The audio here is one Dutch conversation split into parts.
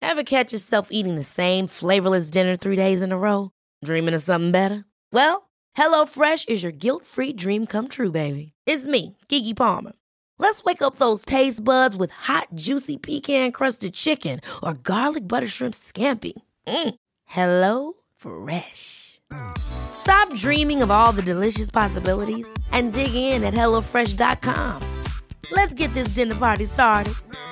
Ever catch yourself eating the same flavorless dinner 3 days in a row? Dreaming of something better? Well, HelloFresh is your guilt-free dream come true, baby. It's me, Keke Palmer. Let's wake up those taste buds with hot, juicy pecan-crusted chicken or garlic butter shrimp scampi. Hello Fresh. Stop dreaming of all the delicious possibilities and dig in at HelloFresh.com. Let's get this dinner party started.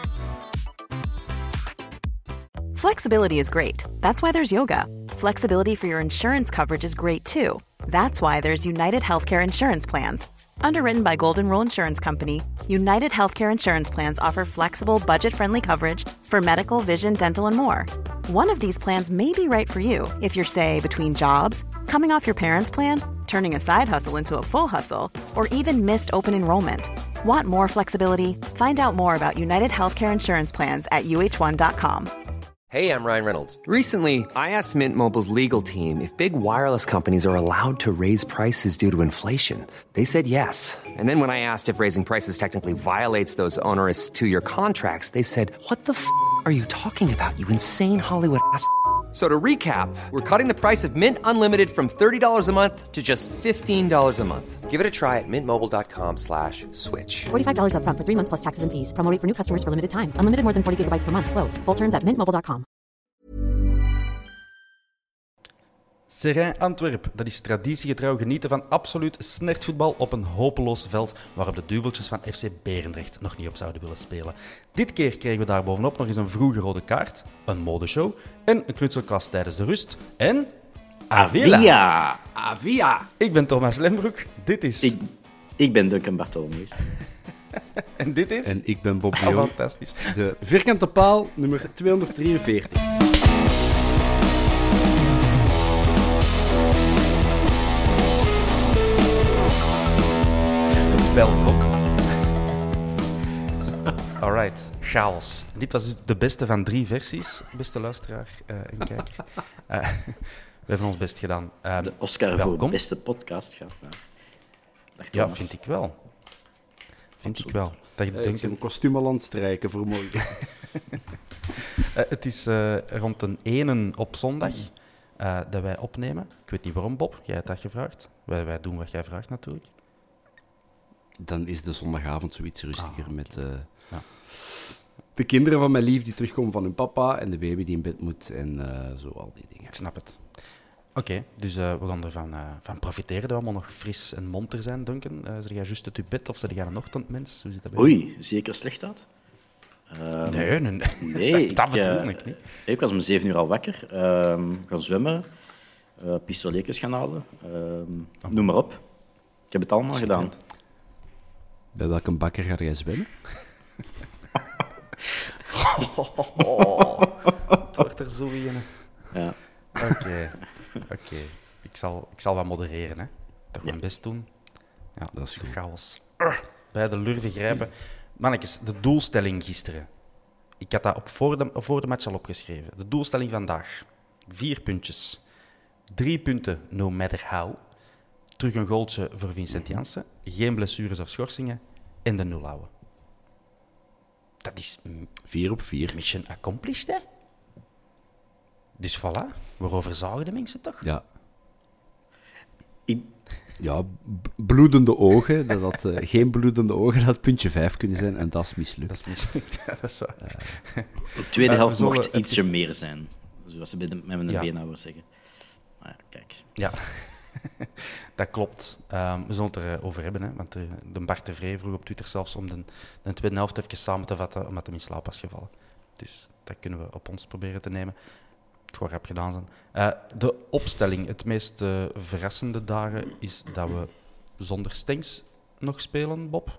Flexibility is great. That's why there's yoga. Flexibility for your insurance coverage is great too. That's why there's United Healthcare Insurance Plans. Underwritten by Golden Rule Insurance Company, United Healthcare Insurance Plans offer flexible, budget-friendly coverage for medical, vision, dental, and more. One of these plans may be right for you if you're, say, between jobs, coming off your parents' plan, turning a side hustle into a full hustle, or even missed open enrollment. Want more flexibility? Find out more about United Healthcare Insurance Plans at uh1.com. Hey, I'm Ryan Reynolds. Recently, I asked Mint Mobile's legal team if big wireless companies are allowed to raise prices due to inflation. They said yes. And then when I asked if raising prices technically violates those onerous two-year contracts, they said, "What the f*** are you talking about, you insane Hollywood ass?" So to recap, we're cutting the price of Mint Unlimited from $30 a month to just $15 a month. Give it a try at mintmobile.com/switch. $45 up front for 3 months plus taxes and fees. Promo rate for new customers for limited time. Unlimited more than 40 gigabytes per month. Slows full terms at mintmobile.com. Seraing Antwerp, dat is traditiegetrouw genieten van absoluut snertvoetbal op een hopeloos veld waarop de duveltjes van FC Berendrecht nog niet op zouden willen spelen. Dit keer kregen we daar bovenop nog eens een vroege rode kaart, een modeshow en een knutselklas tijdens de rust en... Avia! Avia! Ik ben Thomas Lembroek, dit is... Ik ben Duncan Bartholomeus. En dit is... En ik ben Bob Dion. Fantastisch. De vierkante paal nummer 243. Welkom. Alright, chaos. Dit was dus de beste van 3 versies, beste luisteraar en kijker. We hebben ons best gedaan. De Oscar welkom. voor beste podcast gaat naar. Dag Ja, Thomas. vind ik wel. Vind ik wel. Dat je Ik denkt, heb een kostuum al aan het strijken voor morgen. het is rond een 1 op zondag dat wij opnemen. Ik weet niet waarom, Bob. Jij hebt dat gevraagd. Wij doen wat jij vraagt, natuurlijk. Dan is de zondagavond zoiets rustiger met ja. de kinderen van mijn lief die terugkomen van hun papa en de baby die in bed moet en zo al die dingen. Ik snap het. Oké, dus we gaan ervan van profiteren dat we allemaal nog fris en monter zijn, Duncan. Zeg jij juist uit je bed of zeg jij een ochtendmens? Hoe zit dat bij jou? Oei, zie ik er slecht uit? Nee. Dat bedoel ik niet. Ik was om 7 uur al wakker, gaan zwemmen, pistoletjes gaan halen, noem maar op. Ik heb het allemaal gedaan. Bij welke bakker ga jij zwemmen? Het wordt er zo in. Ja. Oké. Ik zal wat modereren, hè. Toch mijn best doen. Ja, Dat is goed. Chaos. Bij de lurven grijpen. Mannetjes, de doelstelling gisteren. Ik had dat voor de match al opgeschreven. De doelstelling vandaag. 4 puntjes. 3 punten, no matter how. Terug een goaltje voor Vincent Janssen. Geen blessures of schorsingen. En de 0 houden. Dat is 4 op 4. mission accomplished, hè? Dus voilà. Waarover zagen de mensen toch? Ja. Ja, bloedende ogen. Dat had, geen bloedende ogen had puntje 5 kunnen zijn en dat is mislukt. Dat is mislukt, ja, dat is waar. De tweede helft we zullen mocht even- ietsje meer zijn, zoals ze met mijn Ja. beenhouwer zeggen. Maar ja, kijk. Ja, dat klopt. We zullen het erover hebben, hè, want de Bart de Vree vroeg op Twitter zelfs om de tweede helft even samen te vatten, omdat hij in slaap was gevallen. Dus dat kunnen we op ons proberen te nemen. Het gaat rap gedaan zijn. De opstelling, het meest verrassende dagen, is dat we zonder Stenks nog spelen, Bob.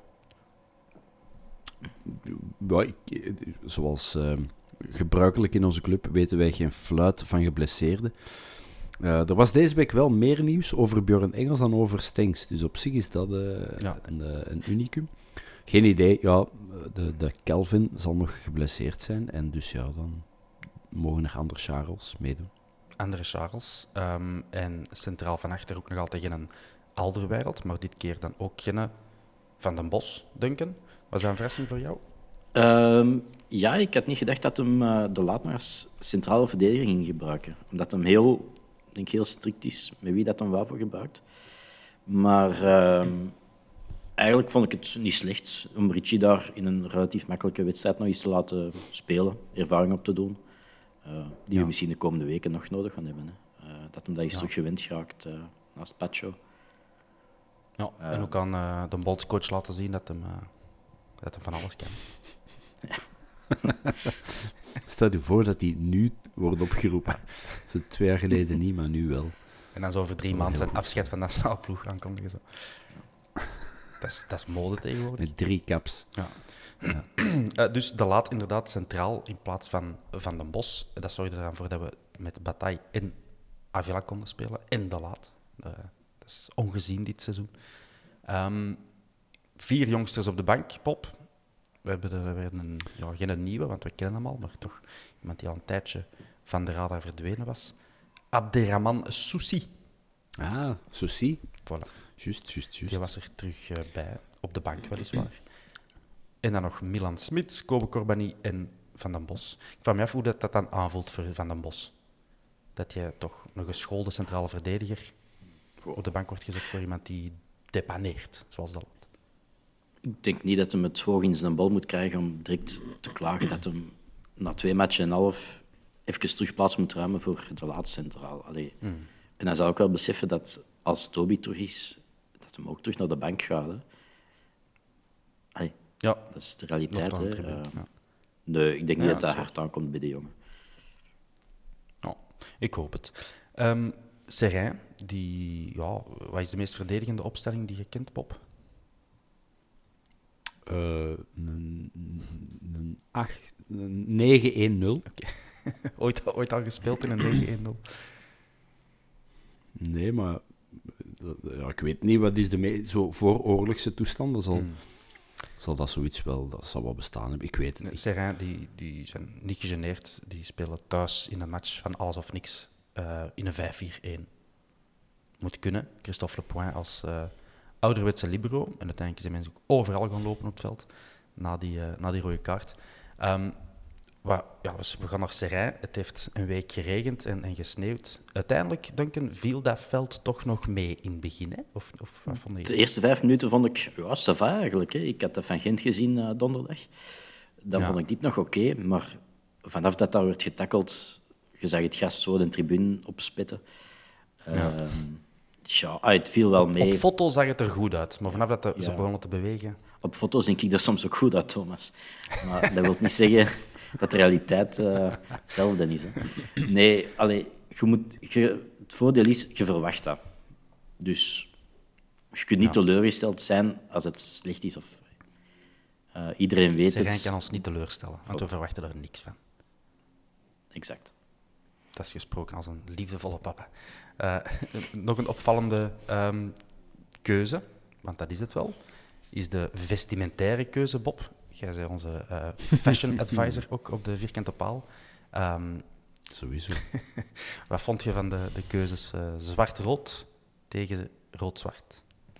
Ja, zoals gebruikelijk in onze club weten wij geen fluit van geblesseerden. Er was deze week wel meer nieuws over Björn Engels dan over Stenks. Dus op zich is dat een unicum. Geen idee. Ja, de Kelvin zal nog geblesseerd zijn. En dus ja, dan mogen er andere Charles meedoen. Andere Charles. En centraal van achter ook nog altijd geen Alderweireld, maar dit keer dan ook geen Van den Bos, Duncan. Was dat een verrassing voor jou? Ja, ik had niet gedacht dat hem de laat maar als centrale verdediger ging gebruiken. Omdat hem heel strikt is met wie dat hem waarvoor gebruikt. Maar eigenlijk vond ik het niet slecht om Ricci daar in een relatief makkelijke wedstrijd nog eens te laten spelen, ervaring op te doen, die we misschien de komende weken nog nodig gaan hebben. Hè. Dat hem dat eens terug gewend geraakt naast Pacho. Ja, en ook aan de bondscoach laten zien dat hem van alles kan. Stel je voor dat hij nu wordt opgeroepen. Zo 2 jaar geleden niet, maar nu wel. En dan zo over 3 maanden zijn afscheid van de nationale ploeg aankondigen. Zo. Dat is mode tegenwoordig. Met 3 caps. Ja. Dus de laat inderdaad centraal in plaats van Van den Bos. Dat zorgde er dan voor dat we met Bataille en Avila konden spelen. En de laat. Dat is ongezien dit seizoen. 4 jongsters op de bank, Pop. We hebben er weer geen nieuwe, want we kennen hem al, maar toch iemand die al een tijdje van de radar verdwenen was. Abderrahman Soussi. Ah, Soussi. Voilà. Juist. Die was er terug bij, op de bank weliswaar. En dan nog Milan Smits, Kobe Corbani en Van den Bos. Ik vraag me af hoe dat dan aanvoelt voor Van den Bos. Dat je toch een geschoolde centrale verdediger op de bank wordt gezet voor iemand die depaneert, zoals dat. Ik denk niet dat hij het hoog in zijn bal moet krijgen om direct te klagen dat hij na 2 matchen en half even terug plaats moet ruimen voor de laatste centraal. En hij zou ook wel beseffen dat als Toby terug is, dat hem ook terug naar de bank gaat. Hè. Ja. Dat is de realiteit. Hè. Ja. Nee, ik denk niet dat dat dat is hard aankomt bij de jongen. Ja, ik hoop het. Serijn, wat is de meest verdedigende opstelling die je kent, Pop? Een 9-1-0. Okay. ooit al gespeeld in een 9-1-0? Nee, maar ik weet niet, wat is zo voor oorlogse toestanden zal dat zoiets wel, dat zal wel bestaan hebben. Ik weet het niet. Serijn, die zijn niet gegeneerd. Die spelen thuis in een match van alles of niks in een 5-4-1. Moet kunnen. Christophe Lepoint als ouderwetse libero. En uiteindelijk zijn mensen ook overal gaan lopen op het veld na die rode kaart. We gaan naar Serijn. Het heeft een week geregend en gesneeuwd. Uiteindelijk, Duncan, viel dat veld toch nog mee in het begin? Hè? Of wat vond je? De eerste 5 minuten vond ik, ça va eigenlijk. Hè. Ik had dat van Gent gezien donderdag. Dan vond ik dit nog oké, maar vanaf dat daar werd getackeld, je zag het gas zo de tribune opspitten. Het viel wel mee. Op foto zag het er goed uit, maar vanaf dat ze begonnen te bewegen... Op foto's denk ik er soms ook goed uit, Thomas. Maar dat wil niet zeggen dat de realiteit hetzelfde is. Hè. Nee, het voordeel is, je verwacht dat. Dus je kunt niet teleurgesteld zijn als het slecht is. Of, iedereen weet Serijn het. kan ons niet teleurstellen, want we verwachten er niks van. Exact. Dat is gesproken als een liefdevolle papa. Nog een opvallende keuze, want dat is het wel, is de vestimentaire keuze, Bob. Jij bent onze fashion advisor ook op de vierkante paal. Sowieso. Wat vond je van de keuzes zwart-rood tegen rood-zwart?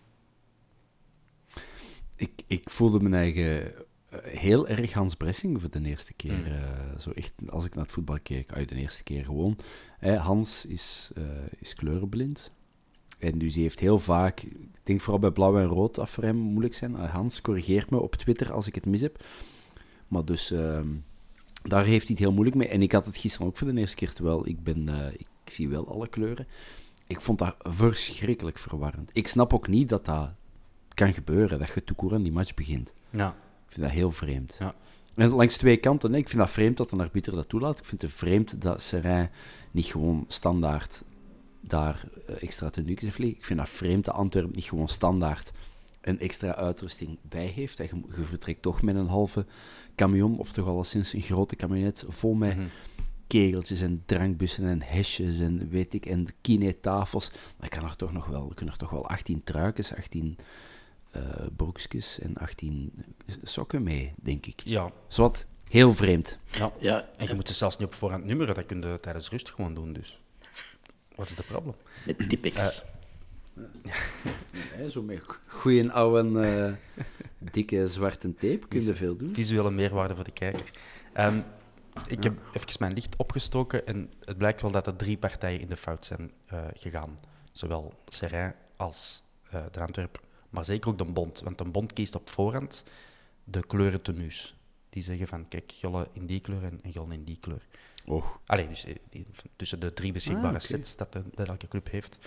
Ik voelde mijn eigen heel erg Hans Bressing voor de eerste keer. Zo echt, als ik naar het voetbal keek, de eerste keer gewoon. Hans is kleurenblind. En dus hij heeft heel vaak, ik denk vooral bij blauw en rood, dat voor hem moeilijk zijn. Hans, corrigeert me op Twitter als ik het mis heb. Maar dus, daar heeft hij het heel moeilijk mee. En ik had het gisteren ook voor de eerste keer, terwijl ik zie wel alle kleuren. Ik vond dat verschrikkelijk verwarrend. Ik snap ook niet dat dat kan gebeuren, dat je toekoer aan die match begint. Ja. Ik vind dat heel vreemd. Ja. En langs 2 kanten, ik vind dat vreemd dat een arbiter dat toelaat. Ik vind het vreemd dat Serijn niet gewoon standaard daar extra tenues heeft liggen. Ik vind dat vreemd dat Antwerpen niet gewoon standaard een extra uitrusting bij heeft. Je vertrekt toch met een halve camion, of toch alleszins een grote camionet, vol met kegeltjes en drankbussen en hesjes en weet ik, en kinetafels. Dan kan er toch wel 18 truikens, 18 broekjes en 18 sokken mee, denk ik. Ja. Zowat heel vreemd. Ja. En je moet ze zelfs niet op voorhand nummeren, dat kun je tijdens rust gewoon doen, dus. Wat is het probleem? Met Tipex. Zo met goeie oude dikke zwarte tape, kun je veel doen. Visuele meerwaarde voor de kijker. Ik heb even mijn licht opgestoken en het blijkt wel dat er 3 partijen in de fout zijn gegaan. Zowel Seraing als de Antwerp, maar zeker ook de Bond. Want de Bond kiest op voorhand de kleuren tenues. Die zeggen van, kijk, gullen in die kleur en gullen in die kleur. Och. Allee, dus tussen de 3 beschikbare sets dat elke club heeft.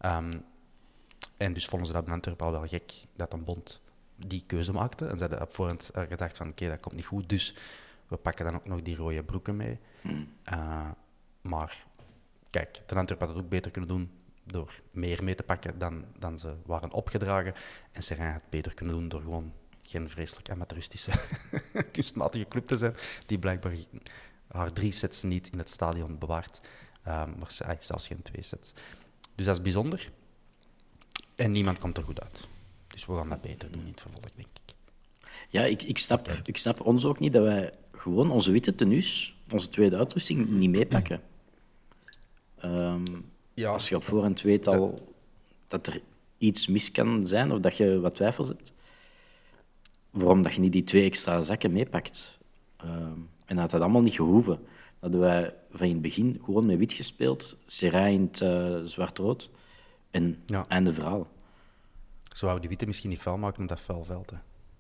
En dus vonden ze dat in Antwerpen al wel gek dat een Bond die keuze maakte. En ze hadden op voorhand gedacht van, oké, dat komt niet goed, dus we pakken dan ook nog die rode broeken mee. Maar kijk, de Antwerpen had het ook beter kunnen doen door meer mee te pakken dan ze waren opgedragen. En Seraing had het beter kunnen doen door gewoon geen vreselijk amateuristische, kunstmatige club te zijn, die blijkbaar haar 3 sets niet in het stadion bewaart. Maar zelfs geen 2 sets. Dus dat is bijzonder. En niemand komt er goed uit. Dus we gaan dat beter doen in het vervolg, denk ik. Ja, ik snap ons ook niet dat wij gewoon onze witte tenues, onze tweede uitrusting, niet meepakken. Als je op voorhand weet al dat er iets mis kan zijn of dat je wat twijfels hebt, waarom dat je niet die 2 extra zakken meepakt? En dat had dat allemaal niet gehoeven. Dat hadden wij van in het begin gewoon met wit gespeeld, Seraing in het zwart-rood en einde verhaal. Zo wouden die witte misschien niet vuil maken, omdat vuil veld.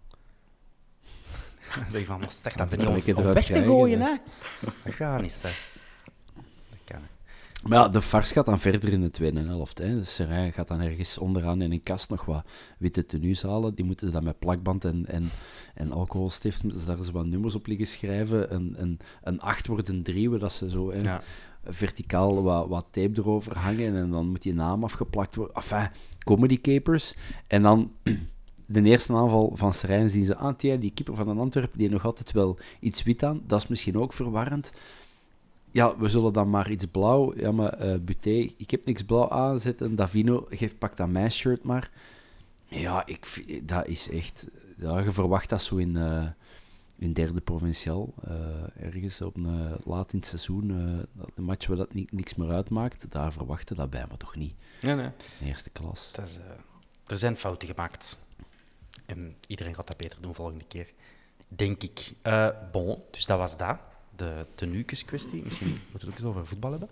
Dan zeg je van, maar zeg dat er niet om weg te gooien, hè? Dat gaat niet, hè. Dat kan niet. Maar ja, de Fars gaat dan verder in de tweede helft. Hè. Dus Seraing gaat dan ergens onderaan in een kast nog wat witte tenues halen. Die moeten dan met plakband en alcoholstift moeten ze daar eens wat nummers op liggen schrijven. Een 8 wordt een 3, dat ze zo verticaal wat tape erover hangen. En dan moet die naam afgeplakt worden. Enfin, comedy capers. En dan de eerste aanval van Seraing zien ze die keeper van de Antwerpen, die nog altijd wel iets wit aan. Dat is misschien ook verwarrend. Ja, we zullen dan maar iets blauw. Ja, maar Buté, ik heb niks blauw aanzetten. Davino, pak dat mijn shirt maar. Ja, dat is echt... Ja, je verwacht dat zo in derde provinciaal. Ergens op laat in het seizoen. Een match waar dat niks meer uitmaakt. Daar verwachten dat bij, maar toch niet. Nee. In eerste klas. Er zijn fouten gemaakt. En iedereen gaat dat beter doen volgende keer. Denk ik. Bon, dus dat was dat. De tenuukes-kwestie. Misschien moeten we het ook eens over voetbal hebben.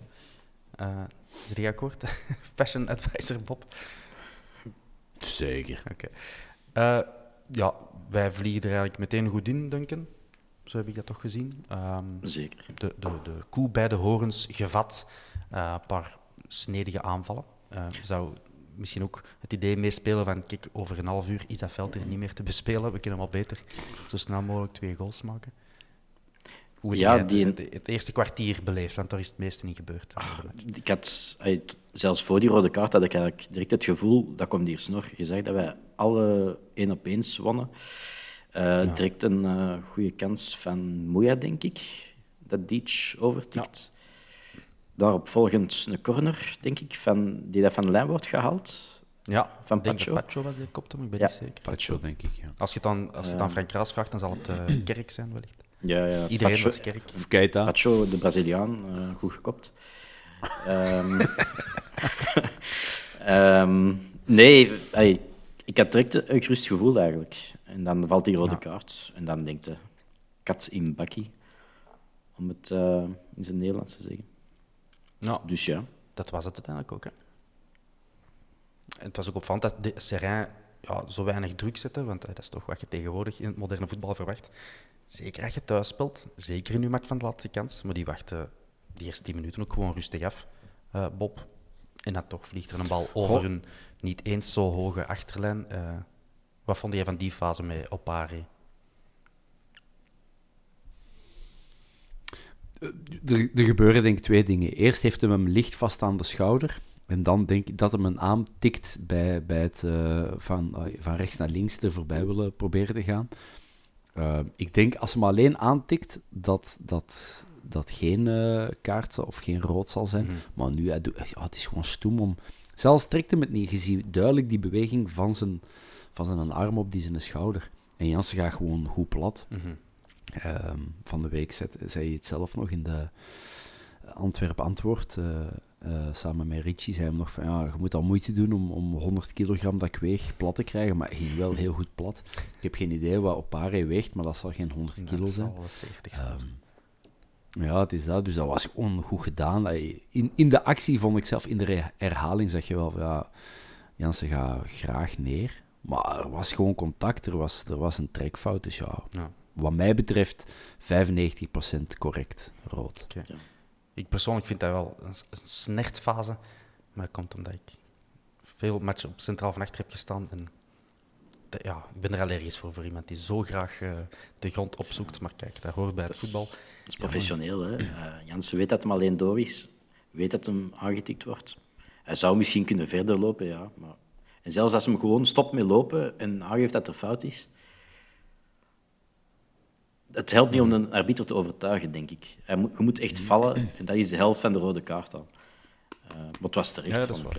Is er akkoord? Fashion advisor Bob. Zeker. Oké. Ja, wij vliegen er eigenlijk meteen goed in, Duncan. Zo heb ik dat toch gezien. Zeker. De koe bij de horens gevat. Een paar snedige aanvallen. Zou misschien ook het idee meespelen van, kijk, over een half uur is dat veld hier niet meer te bespelen. We kunnen wel beter zo snel mogelijk 2 goals maken. Hoe heb je het eerste kwartier beleefd? Want daar is het meeste niet gebeurd. Ik had, zelfs voor die rode kaart had ik eigenlijk direct het gevoel, dat komt hier snor, gezegd dat wij alle 1-op-1's wonnen. Direct een goede kans van Moeja, denk ik, dat Dietsch overtikt. Ja. Daarop volgend een corner, denk ik, die dat van de lijn wordt gehaald. Ja, van Pacho. Pacho Was die kopte, maar ik ben niet zeker. Pacho, denk ik, ja. Als je het aan Frank Raas vraagt, dan zal het Kerk zijn, wellicht. Ja. Iedereen Pacho, was Kerk. Of Keita. Pacho, de Braziliaan, goed gekopt. Nee, ik had direct een gerust gevoel eigenlijk. En dan valt die rode kaart. En dan denkt de kat in bakkie, om het in zijn Nederlands te zeggen. Ja, dus ja. Dat was het uiteindelijk ook. Hè. En het was ook opvallend dat Seraing zo weinig druk zette, want dat is toch wat je tegenwoordig in het moderne voetbal verwacht. Zeker als je thuis speelt, zeker in uw match van de laatste kans, maar die wachten die eerste 10 minuten ook gewoon rustig af, Bob. En dan toch vliegt er een bal over een niet eens zo hoge achterlijn. Wat vond jij van die fase met Opari? Er gebeuren denk ik 2 dingen. Eerst heeft hem licht vast aan de schouder. En dan denk ik dat hem een aantikt bij het van rechts naar links er voorbij willen proberen te gaan. Ik denk als hem alleen aantikt dat geen kaart of geen rood zal zijn. Mm-hmm. Maar nu, het is gewoon stoem om... Zelfs trekt hem het niet. Je ziet duidelijk die beweging van zijn arm op die zijn schouder. En Jansen gaat gewoon goed plat. Mm-hmm. Van de week zei je het zelf nog in de Antwerp-Antwoord. samen met Richie, zei hem nog van, ja, je moet al moeite doen om 100 kilogram dat ik weeg plat te krijgen, maar hij ging wel heel goed plat. Ik heb geen idee wat op Pare weegt, maar dat zal geen 100 kilo zijn. Dat zal wel 70 zijn. Ja, het is dat. Dus dat was gewoon goed gedaan. In de actie vond ik zelf, in de herhaling zag je wel, ja, Jansen gaat graag neer. Maar er was gewoon contact, er was een trekfout. Dus ja, wat mij betreft 95% correct rood. Okay. Ja. Ik persoonlijk vind dat wel een snertfase. Maar dat komt omdat ik veel matchen op centraal van achter heb gestaan. En ik ben er allergisch voor iemand die zo graag de grond opzoekt. Maar kijk, dat hoort bij het voetbal. Dat is professioneel, hè. Jansen weet dat hem alleen door is. Weet dat hem aangetikt wordt. Hij zou misschien kunnen verder lopen, ja. Maar... En zelfs als hem gewoon stopt met lopen en aangeeft dat er fout is... Het helpt niet om een arbiter te overtuigen, denk ik. Je moet echt vallen en dat is de helft van de rode kaart al. Maar het was terecht. Ja, dat is waar.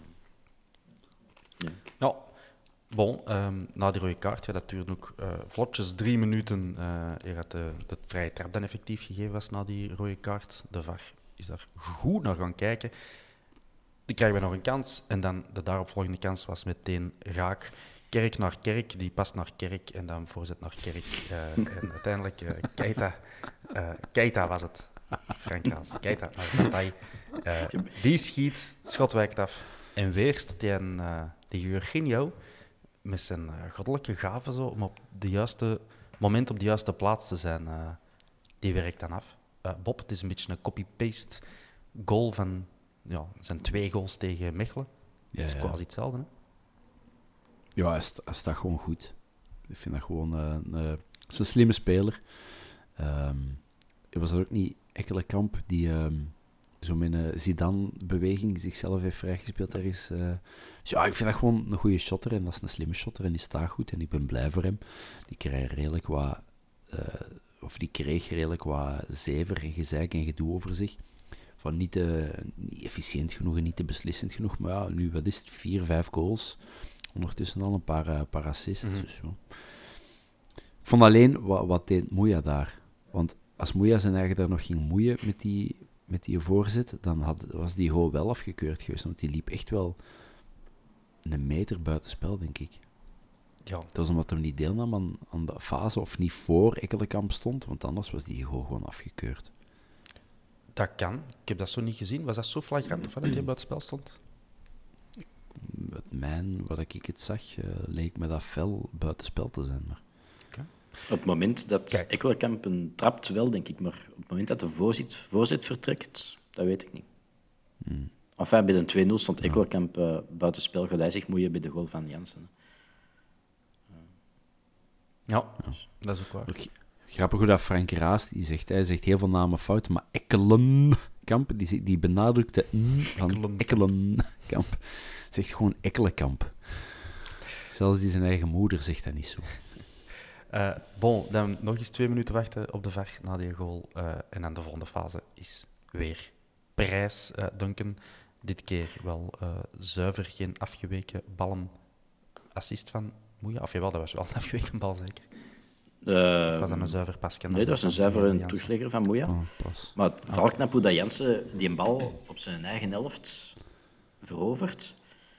Ja, bon, na die rode kaart, dat duurde ook vlotjes 3 minuten. Je had de vrije trap dan effectief gegeven was na die rode kaart. De VAR is daar goed naar gaan kijken. Die krijgen we nog een kans. En dan de daaropvolgende kans was meteen raak. Kerk naar Kerk, die past naar Kerk en dan voorzet naar Kerk. En uiteindelijk Keita was het. Frank Raas. Keita naar Bataille. Die schiet, schot wijkt af. En weer staat die Jorginho met zijn goddelijke gave zo, om op de juiste moment op de juiste plaats te zijn. Die werkt dan af. Bob, het is een beetje een copy-paste goal van zijn 2 goals tegen Mechelen. Dat is quasi hetzelfde, hè? Ja, hij staat gewoon goed. Ik vind dat gewoon een slimme speler. Was er ook niet Ekkelenkamp die zo met een Zidane-beweging zichzelf heeft vrijgespeeld daar is. Dus ja, ik vind dat gewoon een goede shotter en dat is een slimme shotter en die staat goed en ik ben blij voor hem. Die kreeg redelijk wat zever en gezeik en gedoe over zich. Van niet efficiënt genoeg en niet te beslissend genoeg. Maar ja, nu, wat is het? 4, 5 goals. Ondertussen al een paar assists. Mm-hmm. Dus, ja. Ik vond alleen, wat deed Moeja daar? Want als Moeja zijn eigen daar nog ging moeien met die voorzet, dan was die gewoon wel afgekeurd geweest. Want die liep echt wel een meter buitenspel, denk ik. Ja. Dat was omdat hij niet deelnam aan de fase of niet voor Ekkelenkamp stond. Want anders was die gewoon afgekeurd. Dat kan. Ik heb dat zo niet gezien. Was dat zo flagrant of dat hij buitenspel stond? Wat ik het zag, leek me dat fel buitenspel te zijn. Maar... Okay. Op het moment dat Ekkelenkamp een trapt, wel, denk ik. Maar op het moment dat de voorzet vertrekt, dat weet ik niet. Enfin, bij de 2-0 stond Ekkelenkamp buitenspel. Gaat hij zich moeien bij de goal van Jansen. Ja, dat is ook waar. Okay. Grappig hoe dat Frank Raas, hij zegt heel veel namen fout, maar Ekkelenkamp, die benadrukt de van Ekkelenkamp. Zegt gewoon Ekkelenkamp. Zelfs die zijn eigen moeder zegt dat niet zo. Dan nog eens 2 minuten wachten op de VAR na die goal. En dan de volgende fase is weer prijs dunken. Dit keer wel zuiver, geen afgeweken ballen. Assist van Moeja. Of jawel, dat was wel een afgeweken bal zeker. Of was dat een zuiver pasje? Nee, dat was een zuivere toeslegger van Moeja. Maar vooral knap hoe dat Jansen die bal op zijn eigen helft verovert.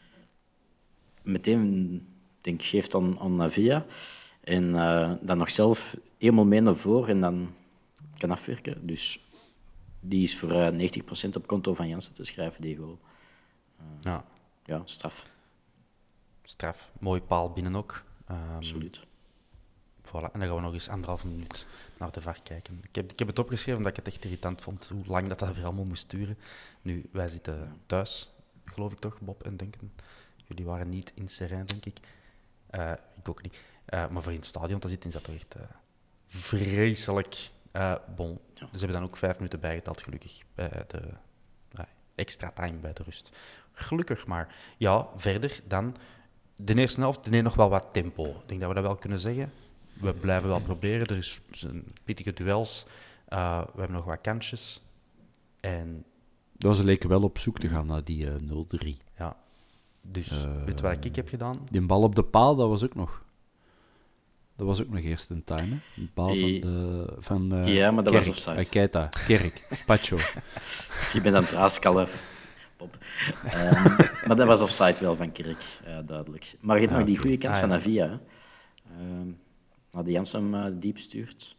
Meteen geeft aan Navia. En dan nog zelf eenmaal mee naar voren en dan kan afwerken. Dus die is voor 90% op konto van Jansen te schrijven, die goal. Ja, straf. Straf. Mooi paal binnen ook. Absoluut. Voilà. En dan gaan we nog eens 1,5 minuut naar de VAR kijken. Ik heb het opgeschreven omdat ik het echt irritant vond hoe lang dat weer allemaal moest duren. Nu, wij zitten thuis, geloof ik toch, Bob en Duncan. Jullie waren niet in Serijn, denk ik. Ik ook niet. Maar voor in het stadion te zitten is dat toch echt vreselijk. Bon. Ja. Ze hebben dan ook 5 minuten bijgeteld, gelukkig, bij de extra time bij de rust. Gelukkig maar. Ja, verder dan... De eerste helft neemt nog wel wat tempo. Ik denk dat we dat wel kunnen zeggen. We blijven wel proberen. Er zijn pittige duels. We hebben nog wat kansjes. En... Ze leken wel op zoek te gaan naar die 0-3. Ja. Dus, weet je wat ik heb gedaan? Die bal op de paal, dat was ook nog... Dat was ook nog eerst een time, hè? Een bal van ja, maar dat was offside. Keita, Kerk, Pacho. Je bent aan het raaskalf. Bob. Maar dat was offside wel van Kirk, duidelijk. Maar je hebt nog die goede kans van Avia. Hè. Die Jansen hem diep stuurt.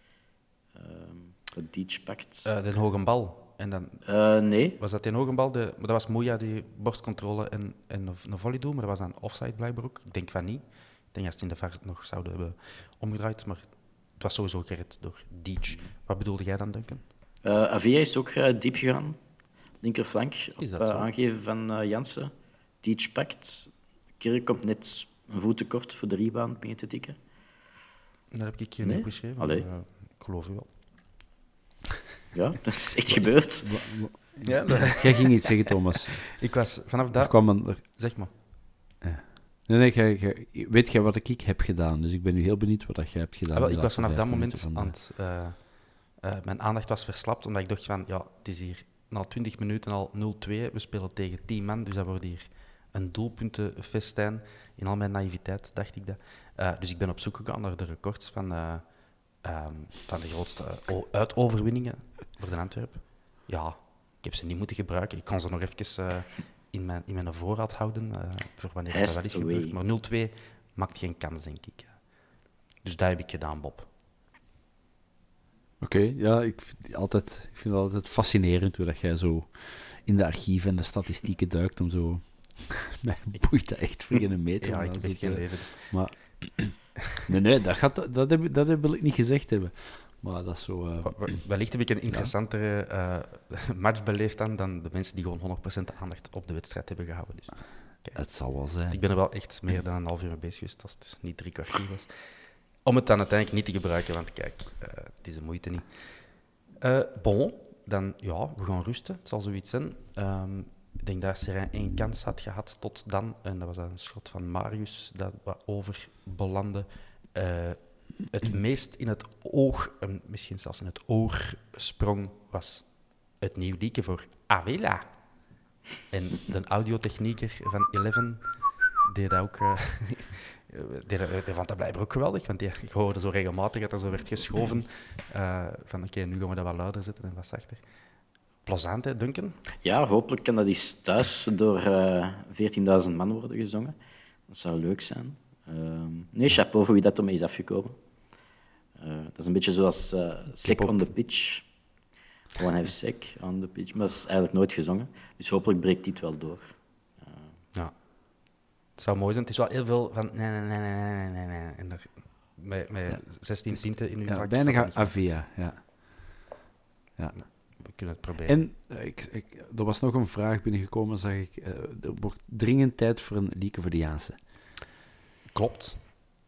Dat Dietsch pakt. De hoge bal. En dan, nee. Was dat die hoge bal? Maar dat was Moeja die borstcontrole en een volley doen, maar dat was dan offside blijkbaar ook. Ik denk van niet. Ik denk dat ze het in de VAR nog zouden hebben omgedraaid, maar het was sowieso gered door Dietsch. Wat bedoelde jij dan, Duncan? Avia is ook diep gegaan. Linkerflank, op zo? aangeven van Jansen. Dietsch pakt. Kirk komt net een voet tekort voor de rebound beginnen te tikken. Dat heb ik hier Nee? niet opgeschreven. Allee. Maar, ik geloof u wel. Ja, dat is echt gebeurd. Ja, Jij ging iets zeggen, Thomas. ik was vanaf Er daar... kwam een... Zeg maar. Nee, weet jij wat ik heb gedaan? Dus ik ben nu heel benieuwd wat jij hebt gedaan. Wel, de ik was laatste vanaf dat 5 minuten moment van aan het... mijn aandacht was verslapt, omdat ik dacht van... Ja, het is hier na 20 minuten al 0-2. We spelen tegen 10 man, dus dat wordt hier een doelpuntenfestijn. In al mijn naïviteit dacht ik dat. Dus ik ben op zoek gegaan naar de records van de grootste uitoverwinningen voor de Antwerpen. Ja, ik heb ze niet moeten gebruiken. Ik kan ze nog even in mijn voorraad houden voor wanneer dat wel is gebeurd. Maar 0-2 maakt geen kans, denk ik. Dus dat heb ik gedaan, Bob. Oké, ja, ik vind het altijd fascinerend hoe dat jij zo in de archieven en de statistieken duikt om zo... Mij boeit dat echt voor geen meter. Ja, ik heb echt geen leven. Dus. Maar... Nee, dat wil ik niet gezegd hebben. Maar dat is zo... Wellicht heb ik een interessantere match beleefd dan de mensen die gewoon 100% aandacht op de wedstrijd hebben gehouden. Dus, het zal wel zijn. ik ben er wel echt meer dan een half uur mee bezig geweest, als het niet 3 kwartier was. Om het dan uiteindelijk niet te gebruiken, want kijk, het is de moeite niet. Bon, dan ja, we gaan rusten. Het zal zoiets zijn. Ik denk dat Seraing 1 kans had gehad tot dan. En dat was een schot van Marius dat wat over belandde. Het meest in het oog, en misschien zelfs in het oor sprong, was het nieuw liedje voor Avila. En de audiotechnieker van Eleven deed dat ook... Die vond dat blijkbaar ook geweldig, want je hoorde zo regelmatig dat er zo werd geschoven van oké, nu gaan we dat wat luider zetten en wat zachter. Plezant, hè, Duncan? Ja, hopelijk kan dat eens thuis door 14.000 man worden gezongen. Dat zou leuk zijn. Nee, chapeau voor wie dat ermee is afgekomen. Dat is een beetje zoals Sec on the Pitch. Gewoon have Sec on the Pitch. Maar dat is eigenlijk nooit gezongen. Dus hopelijk breekt dit wel door. Ja. Het zou mooi zijn. Het is wel heel veel van... Nee. En er, met 16 tinten in uw vak. Weinig Avia, ja. We kunnen het proberen. En er was nog een vraag binnengekomen, zag ik. Er wordt dringend tijd voor een lieke voor de Jansen. Klopt.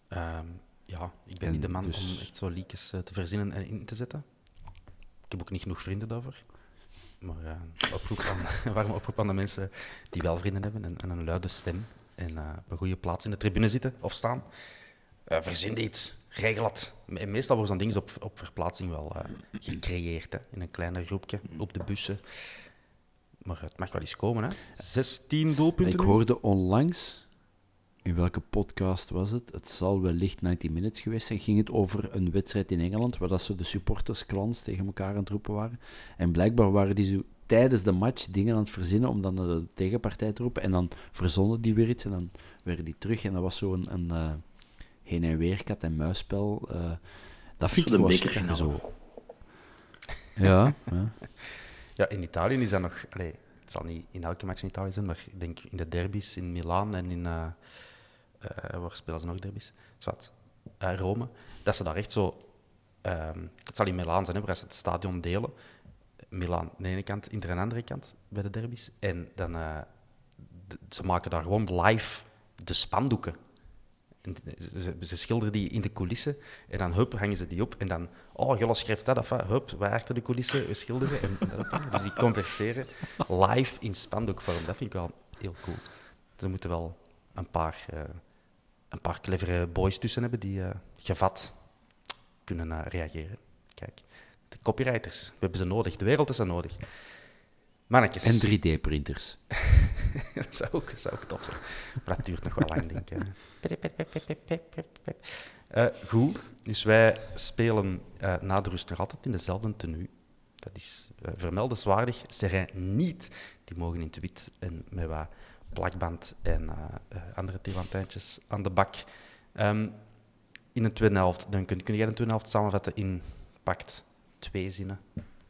Ja, ik ben niet de man dus... om echt zo leakjes te verzinnen en in te zetten. Ik heb ook niet genoeg vrienden daarvoor. Maar een warme oproep aan de mensen die wel vrienden hebben en een luide stem en op een goede plaats in de tribune zitten of staan. Verzin iets. Regel het. En meestal worden zo'n dingen op verplaatsing wel gecreëerd. Hè. In een kleiner groepje, op de bussen. Maar het mag wel eens komen, hè. 16 doelpunten. Ik hoorde onlangs, in welke podcast was het? Het zal wellicht 90 Minutes geweest zijn. Ging het over een wedstrijd in Engeland, waar dat zo de supportersklans tegen elkaar aan het roepen waren. En blijkbaar waren die zo tijdens de match dingen aan het verzinnen om dan naar de tegenpartij te roepen. En dan verzonnen die weer iets en dan werden die terug. En dat was zo een heen en weer kat-en-muisspel. Dat vind ik wel bekerfinale. zo. Ja. Ja, in Italië is dat nog... Allez, het zal niet in elke match in Italië zijn, maar ik denk in de derbies in Milaan en in... waar spelen ze nog derbies? Zwat. Rome. Dat ze daar echt zo... het zal in Milaan zijn, hè, waar ze het stadion delen. Milaan aan de ene kant, Inter aan de andere kant bij de derbies. En dan... ze maken daar gewoon live de spandoeken. Ze schilderen die in de coulissen en dan hangen ze die op en dan Jolle schrijft dat af, wij achter de coulissen, we schilderen. Dus die converseren live in spandoekvorm. Dat vind ik wel heel cool. Er moeten wel een paar clevere boys tussen hebben die gevat kunnen reageren. Kijk, de copywriters, we hebben ze nodig. De wereld is ze nodig. Mannetjes. En 3D-printers. dat zou ook tof zijn. Maar dat duurt nog wel lang, denk ik. Goed, dus wij spelen na de rust nog altijd in dezelfde tenue. dat is vermeldenswaardig. Seraing niet. Die mogen in het wit en met wat plakband en andere tirlantijntjes aan de bak. In de tweede helft, dan kun jij de tweede helft samenvatten in pakt 2 zinnen?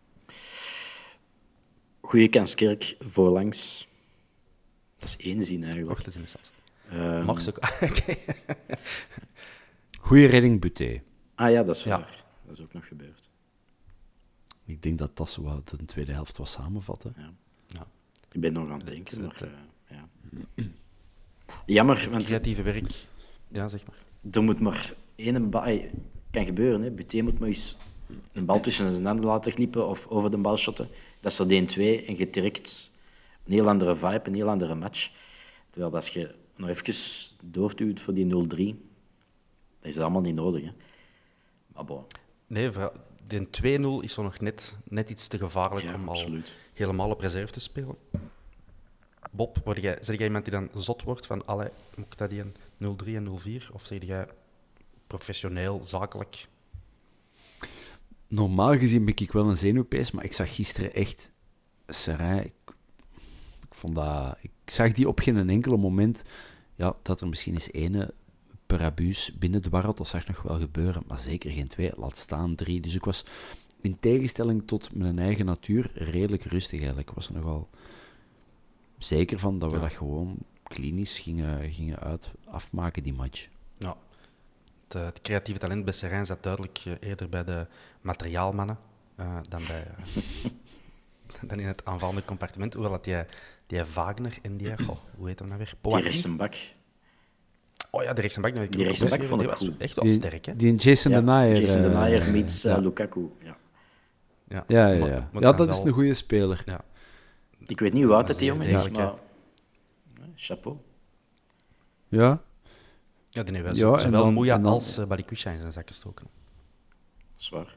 Goeie Kanskerk voorlangs. Dat is 1 zin eigenlijk. Korte zinnen zelfs. Mag ze ook. Okay. Goeie redding, Buté. Ah ja, dat is Ja. waar. Dat is ook nog gebeurd. Ik denk dat dat zo wat de tweede helft was samenvatten. Ja. Ik ben nog aan het denken, Dat- maar ja. Jammer, want Creatieve werk. Ja, zeg maar. er moet maar één bal... kan gebeuren, hè. Buté moet maar eens een bal tussen zijn handen laten glippen of over de bal shotten. Dat is er 1-2 en je trekt een heel andere vibe, een heel andere match. Terwijl als je nog even doorduwt voor die 0-3, dat is allemaal niet nodig. Hè. Maar bon, Nee, de 2-0 is zo nog net iets te gevaarlijk ja, om absoluut. al helemaal op reserve te spelen. Bob, zeg jij iemand die dan zot wordt van, allee, moet ik dat die een 0-3 en 0-4? Of zeg jij professioneel, zakelijk? Normaal gezien ben ik wel een zenuwpees, maar ik zag gisteren echt Seraing. Ik vond dat... Ik zag die op geen enkele moment... Ja, dat er misschien eens 1 per abuus binnendwarrelt, dat zag nog wel gebeuren, maar zeker geen 2, laat staan 3. Dus ik was, in tegenstelling tot mijn eigen natuur, redelijk rustig eigenlijk. Ik was er nogal zeker van dat we dat gewoon klinisch gingen afmaken, die match. Ja. Het creatieve talent bij Seraing zat duidelijk eerder bij de materiaalmannen dan dan in het aanvallende compartiment. Hoewel dat die Wagner en hoe heet hem nou weer? Die Poirier. rechtsbak. Oh ja, de rechtsback. Die rechtsback vond ik was goed. echt wel sterk, hè? Die Jason de Naaier. Jason de Naaier meets Lukaku. Ja. Ja, Ja, maar dat dan is wel- een goede speler. Ja. Ik weet niet hoe oud Maar het die jongen zeer is, degelijk, maar... Chapeau. Ja, Ja, die heeft Ja, wel en zowel dan- Moeja en dan- als Balikwisha in zijn zak gestoken. Zwaar.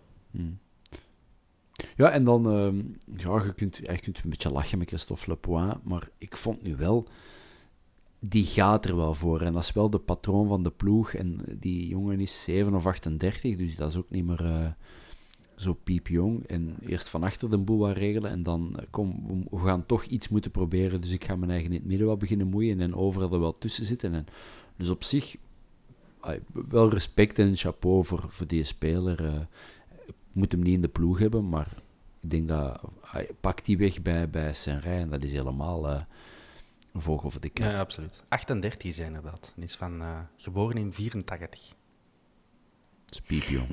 ja en dan... je kunt een beetje lachen met Christophe Lepoin, maar ik vond nu wel... Die gaat er wel voor. En dat is wel de patroon van de ploeg. En die jongen is 7 of 38, dus dat is ook niet meer zo piepjong. En eerst van achter de boel wat regelen. En dan, we gaan toch iets moeten proberen. Dus ik ga mijn eigen in het midden wat beginnen moeien. En overal er wel tussen zitten. En, dus op zich, wel respect en chapeau voor die speler. Ik moet hem niet in de ploeg hebben, maar ik denk dat... Pakt die weg bij Seraing. En dat is helemaal... een vogel voor de kat. Ja, absoluut. 38 is hij inderdaad. Hij is geboren in 84. Spiepjong.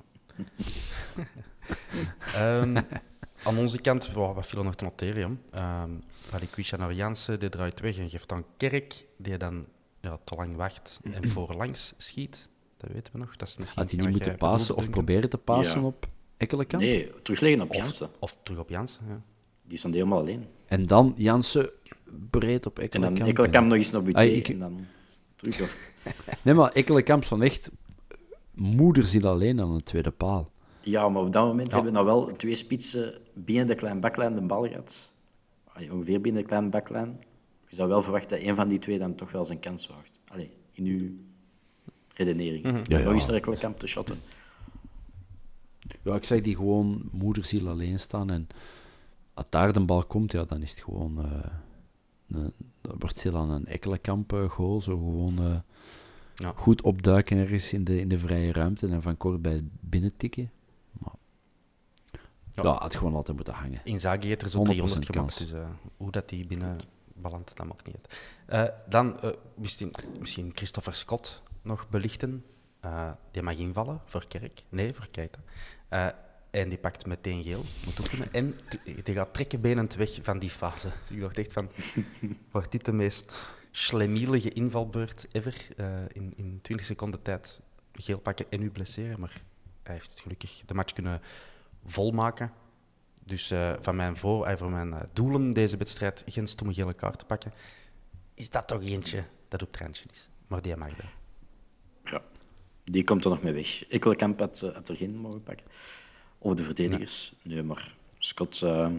Aan onze kant, wat viel er nog te noteren? Balikwisha naar Jansen, die draait weg en geeft dan Kerk, die dan te lang wacht en voorlangs schiet. Dat weten we nog. Dat is misschien Had hij niet wat moeten jij passen bedoelde, of Duncan. proberen te passen Ja. op Ekkelenkamp? Nee, terugleggen op Jansen. Of terug op Jansen, ja. Die stond helemaal alleen. En dan Jansen breed op En Ekkelenkamp. dan Ekkelenkamp nog eens naar Buté Ah, en dan terug. Of... Nee, maar Ekkelenkamp stond echt moederziel alleen aan de tweede paal. Ja, maar op dat moment hebben we nou wel 2 spitsen binnen de kleine baklijn de bal gehad. Ongeveer binnen de kleine baklijn. Je zou wel verwachten dat een van die 2 dan toch wel zijn kans waagt. Allee, in uw redenering. Ja, Nog eens ja. naar Ekkelenkamp te shotten. Ja, ik zag die gewoon moederziel alleen staan. En als daar de bal komt, ja, dan is het gewoon... dat wordt stil aan een Ekkelenkamp goal. Zo gewoon goed opduiken ergens in de vrije ruimte en van kort bij binnen tikken. Maar, ja, had gewoon altijd moeten hangen. Inzaghi heeft er zo'n 100% 300 gemaakt, kans. dus hoe dat die binnen belandt, dat maakt niet uit. Dan misschien Christopher Scott nog belichten. Die mag invallen voor Kerk. Nee, voor Keita. En die pakt meteen geel. Moet ook kunnen. En die gaat trekkenbenend weg van die fase. Ik dacht echt van, wordt dit de meest schlemielige invalbeurt ever? In 20 seconden tijd geel pakken en u blesseren. Maar hij heeft gelukkig de match kunnen volmaken. Dus voor mijn doelen deze wedstrijd geen stomme gele kaart te pakken, is dat toch eentje dat op het randje is. Maar die mag wel. Ja, die komt er nog mee weg. Ekkelenkamp had er geen mogen pakken. Of de verdedigers. Nee, maar Scott...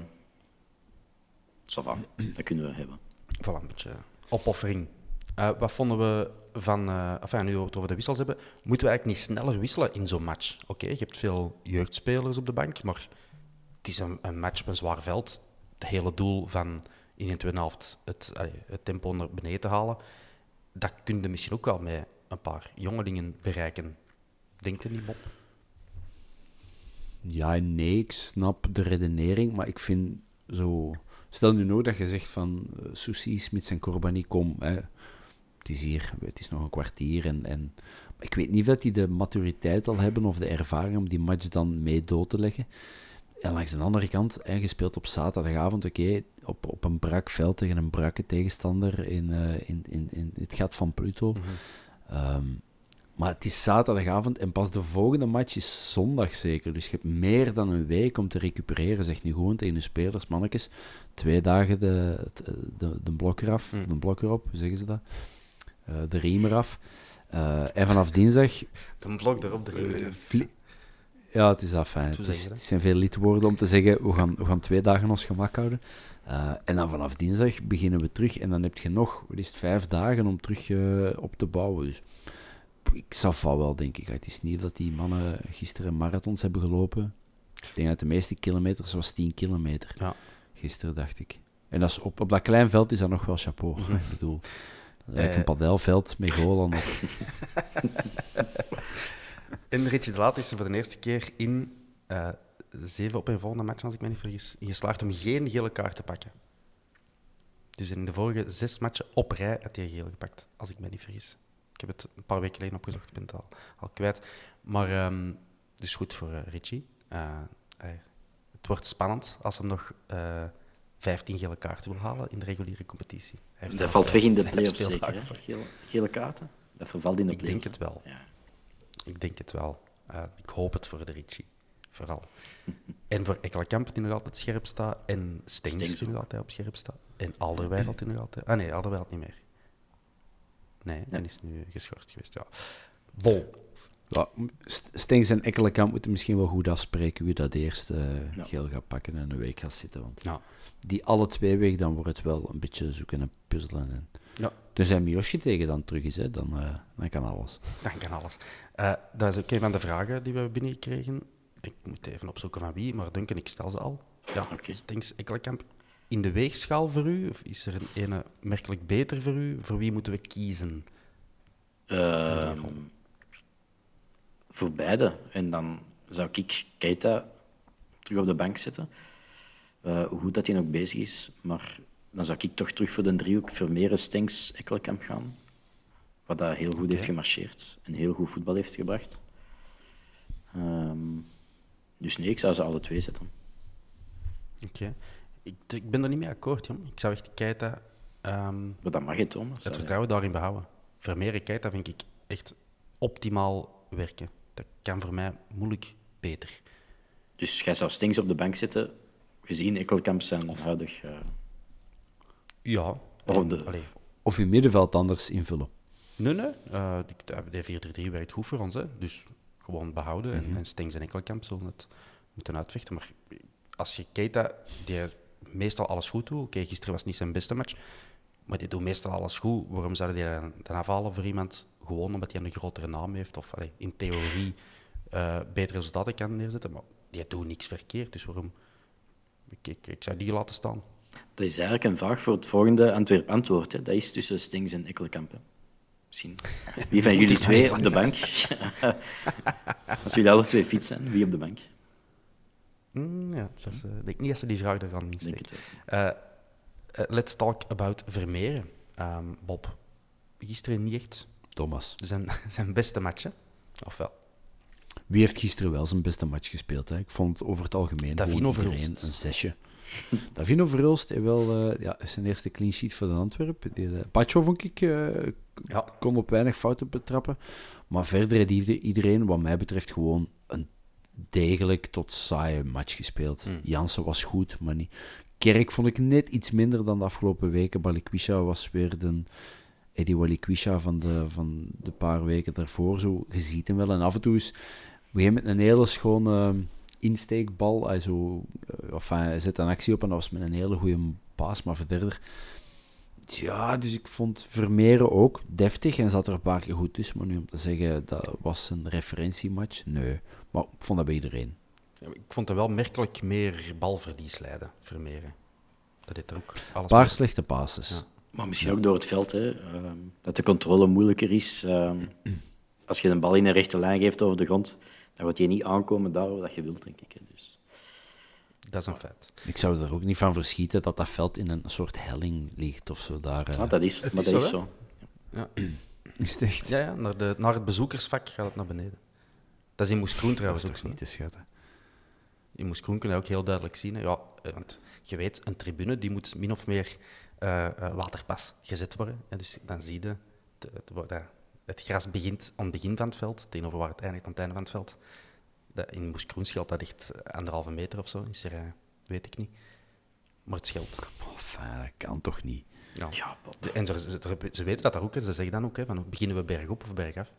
ça va, dat kunnen we hebben. Voilà, een beetje opoffering. Wat vonden we van... nu we het over de wissels hebben, moeten we eigenlijk niet sneller wisselen in zo'n match? Oké, je hebt veel jeugdspelers op de bank, maar het is een match op een zwaar veld. Het hele doel van in een tweede helft het tempo naar beneden te halen, dat kun je misschien ook wel met een paar jongelingen bereiken. Denkt u niet, Bob? Ja en nee, ik snap de redenering, maar ik vind zo... Stel nu nou dat je zegt van Soucy, Smits en Corbani, kom, hè, het is hier, het is nog een kwartier en ik weet niet of die de maturiteit al hebben of de ervaring om die match dan mee dood te leggen. En langs de andere kant, je speelt op zaterdagavond, oké, op een brak veld tegen een brakke tegenstander in het gat van Pluto. Maar het is zaterdagavond en pas de volgende match is zondag zeker. Dus je hebt meer dan een week om te recupereren. Zeg nu gewoon tegen de spelers, mannetjes. 2 dagen de blok eraf, de blok erop, hoe zeggen ze dat? De riem eraf. En vanaf dinsdag... De blok erop, de riem. Ja, het is afijn. Het zijn veel lidwoorden om te zeggen, we gaan 2 dagen ons gemak houden. En dan vanaf dinsdag beginnen we terug. En dan heb je nog, 5 dagen om terug op te bouwen. Dus ik zag wel, denk ik. Het is niet dat die mannen gisteren marathons hebben gelopen. Ik denk dat de meeste kilometers was 10 kilometer. Ja. Gisteren, dacht ik. En dat is op dat klein veld is dat nog wel chapeau. Ik bedoel, een padelveld met golen op. En Richie de Laat is er voor de eerste keer in 7 op een volgende match, als ik me niet vergis, geslaagd om geen gele kaart te pakken. Dus in de vorige 6 matchen op rij had hij gele gepakt, als ik me niet vergis. Ik heb het een paar weken geleden opgezocht, ik ben het al kwijt. Maar dus goed voor Richie. Het wordt spannend als hij nog 15 gele kaarten wil halen in de reguliere competitie. Dat valt weg in de play-offs zeker, hè? Gele kaarten? Dat vervalt in de play-offs. Ik denk het wel. Ja. Ik denk het wel. Ik hoop het voor de Richie. Vooral. En voor Ekkelenkamp, die nog altijd scherp staat. En Stengs, die nog altijd op scherp staat. En Alderweireld, die nog altijd... Ah nee, Alderweireld niet meer. Nee, die is nu geschorst geweest, ja. Bol. Ja, Stengs en Ekkelenkamp moeten misschien wel goed afspreken wie dat eerst geel gaat pakken en een week gaat zitten. Want die alle 2 weg, dan wordt het wel een beetje zoeken en puzzelen. En dus zijn Miyoshi tegen dan terug is, hè, dan kan alles. Dan kan alles. Dat is ook een van de vragen die we binnengekregen. Ik moet even opzoeken van wie, maar Duncan, ik stel ze al. Ja, Stengs, Ekkelenkamp. In de weegschaal voor u? Of is er een ene merkelijk beter voor u? Voor wie moeten we kiezen? Voor beide. En dan zou ik Keita terug op de bank zetten. Hoe goed dat hij nog bezig is. Maar dan zou ik toch terug voor de driehoek Vermeeren, Stengs, Ekkelenkamp gaan. Wat dat heel goed heeft gemarcheerd. En heel goed voetbal heeft gebracht. Dus nee, ik zou ze alle 2 zetten. Oké. Ik ben er niet mee akkoord, jong. Ik zou echt Keita... Maar dat mag je, Thomas. Het vertrouwen daarin behouden. Vermeeren Keita vind ik echt optimaal werken. Dat kan voor mij moeilijk beter. Dus jij zou Stengs op de bank zetten, gezien Ekkelenkamp zijn huidig... Ja. Of je middenveld anders invullen. Nee. De 4-3-3 werkt goed voor ons, hè. Dus gewoon behouden. En Stengs en Ekkelenkamp zullen het moeten uitvechten. Maar als je Keita, die meestal alles goed doet... Oké, gisteren was niet zijn beste match, maar die doet meestal alles goed. Waarom zou je dan afhalen voor iemand? Gewoon omdat hij een grotere naam heeft of in theorie betere resultaten kan neerzetten. Maar die doet niks verkeerd, dus waarom... Ik zou die laten staan. Dat is eigenlijk een vraag voor het volgende Antwerp-antwoord. Hè. Dat is tussen Stengs en Ekkelenkamp. Hè. Misschien. Wie van jullie 2 op de bank? Als jullie alle 2 fit zijn, wie op de bank? Ik denk niet dat ze die vraag er gaan insteken. Let's talk about Vermeeren. Bob, gisteren niet echt Thomas. Zijn beste match, hè? Of wel? Wie heeft gisteren wel zijn beste match gespeeld? Hè? Ik vond het over het algemeen Davino iedereen een 6. Davino Verhulst heeft wel zijn eerste clean sheet voor de Antwerpen. Pacho vond ik kon op weinig fouten betrappen. Maar verder heeft iedereen, wat mij betreft, gewoon een degelijk tot saaie match gespeeld. Jansen was goed, maar niet. Kerk vond ik net iets minder dan de afgelopen weken. Balikwisha was weer de Eddie Balikwisha van de paar weken daarvoor. Zo, je ziet hem wel. En af en toe is met een hele schone insteekbal. Hij zet een actie op en dat was met een hele goede paas. Maar verder... Ja, dus ik vond Vermeeren ook deftig en zat er een paar keer goed tussen. Maar nu om te zeggen, dat was een referentiematch, nee. Maar ik vond dat bij iedereen. Ja, ik vond hem wel merkelijk meer balverlies leiden, Vermeeren. Dat deed er ook alles Een paar mee. slechte passes. Ja. Maar misschien ook door het veld, hè. Dat de controle moeilijker is. Als je een bal in een rechte lijn geeft over de grond, dan wordt je niet aankomen daar waar je wilt, denk ik. Hè. Dus. Dat is een feit. Ik zou er ook niet van verschieten dat dat veld in een soort helling ligt of zo. Daar, Dat is, maar is dat zo, is hè? zo. Ja, is het echt. ja, naar het bezoekersvak gaat het naar beneden. Dat is in Moeskroen Dat trouwens is ook toch zo. niet te schatten. In Moeskroen kun je ook heel duidelijk zien. Hè. Ja, want je weet, een tribune die moet min of meer waterpas gezet worden. En dus dan zie je, het gras begint aan het begin van het veld, tegenover waar het eindigt aan het einde van het veld. In Moeskroen scheelt dat echt 1,5 meter of zo. Is er, weet ik niet. Maar het scheelt. Enfin, dat kan toch niet. Ja. Ja, Bob. En ze weten dat ook. Hè. Ze zeggen dan ook, hè, van, beginnen we bergop of bergaf?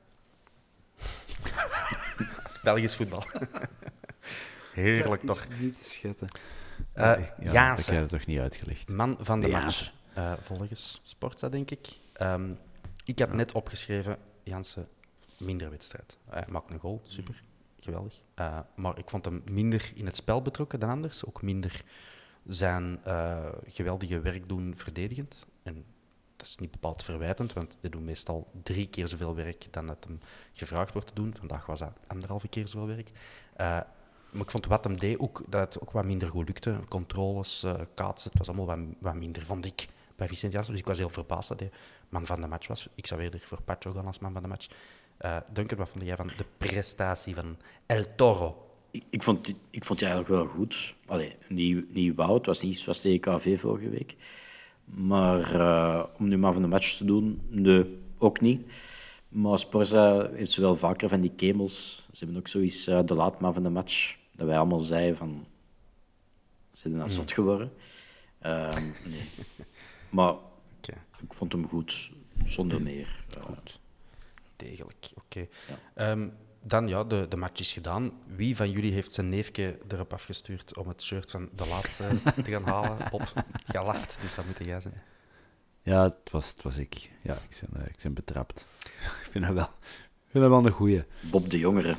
Belgisch voetbal. Heerlijk toch. Niet te schatten. Jansen. Dat heb je toch niet uitgelegd. Man van de De match. Volgens Sportza, denk ik. Ik had net opgeschreven, Jansen, minder wedstrijd. Hij maakt een goal, super, geweldig. Maar ik vond hem minder in het spel betrokken dan anders. Ook minder zijn geweldige werk doen verdedigend. En dat is niet bepaald verwijtend, want hij doet meestal 3 keer zoveel werk dan dat hem gevraagd wordt te doen. Vandaag was dat 1,5 keer zoveel werk. Maar ik vond wat hem deed ook, dat het ook wat minder goed lukte. Controles, kaatsen, het was allemaal wat minder, vond ik, bij Vicent Janssen. Dus ik was heel verbaasd dat hij man van de match was. Ik zou eerder voor Pacho gaan als man van de match. Duncan, wat vond jij van de prestatie van El Toro? Ik vond die eigenlijk wel goed. Allee, niet wauw, het was niet zoals tegen KV vorige week. Maar om nu man van de match te doen, nee, ook niet. Maar Sporza heeft ze wel vaker van die kemels. Ze hebben ook zoiets de laat man van de match. Dat wij allemaal zeiden van... Ze zijn nou zot geworden. Nee. Maar Okay. ik vond hem goed, zonder meer. Goed. Degelijk, oké. Ja. Dan, ja, de match is gedaan. Wie van jullie heeft zijn neefje erop afgestuurd om het shirt van de laatste te gaan halen? Bob, jij lacht, dus dat moet jij zijn. Ja, het was ik. Ja, ik ben betrapt. Ik vind dat wel een goeie. Bob de Jongere.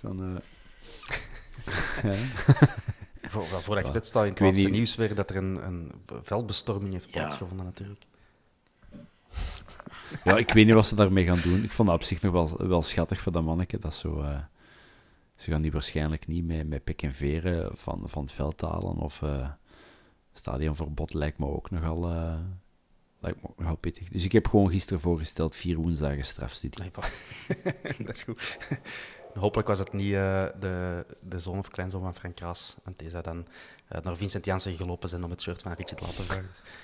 Ja. Voordat je dit staat in het weet laatste niet. nieuws weer, dat er een veldbestorming heeft Ja. plaatsgevonden natuurlijk. Ja, ik weet niet wat ze daarmee gaan doen. Ik vond dat op zich nog wel schattig voor dat manneke. Dat zo, ze gaan die waarschijnlijk niet met pek en veren van het veld halen. Of stadionverbod lijkt me ook nogal pittig. Dus ik heb gewoon gisteren voorgesteld 4 woensdagen strafstudie. Nee, dat is goed. Hopelijk was het niet de zoon of kleinzoon van Frank Kraas. Want die zou dan naar Vincent Janssen gelopen zijn om het shirt van Richard laten vragen.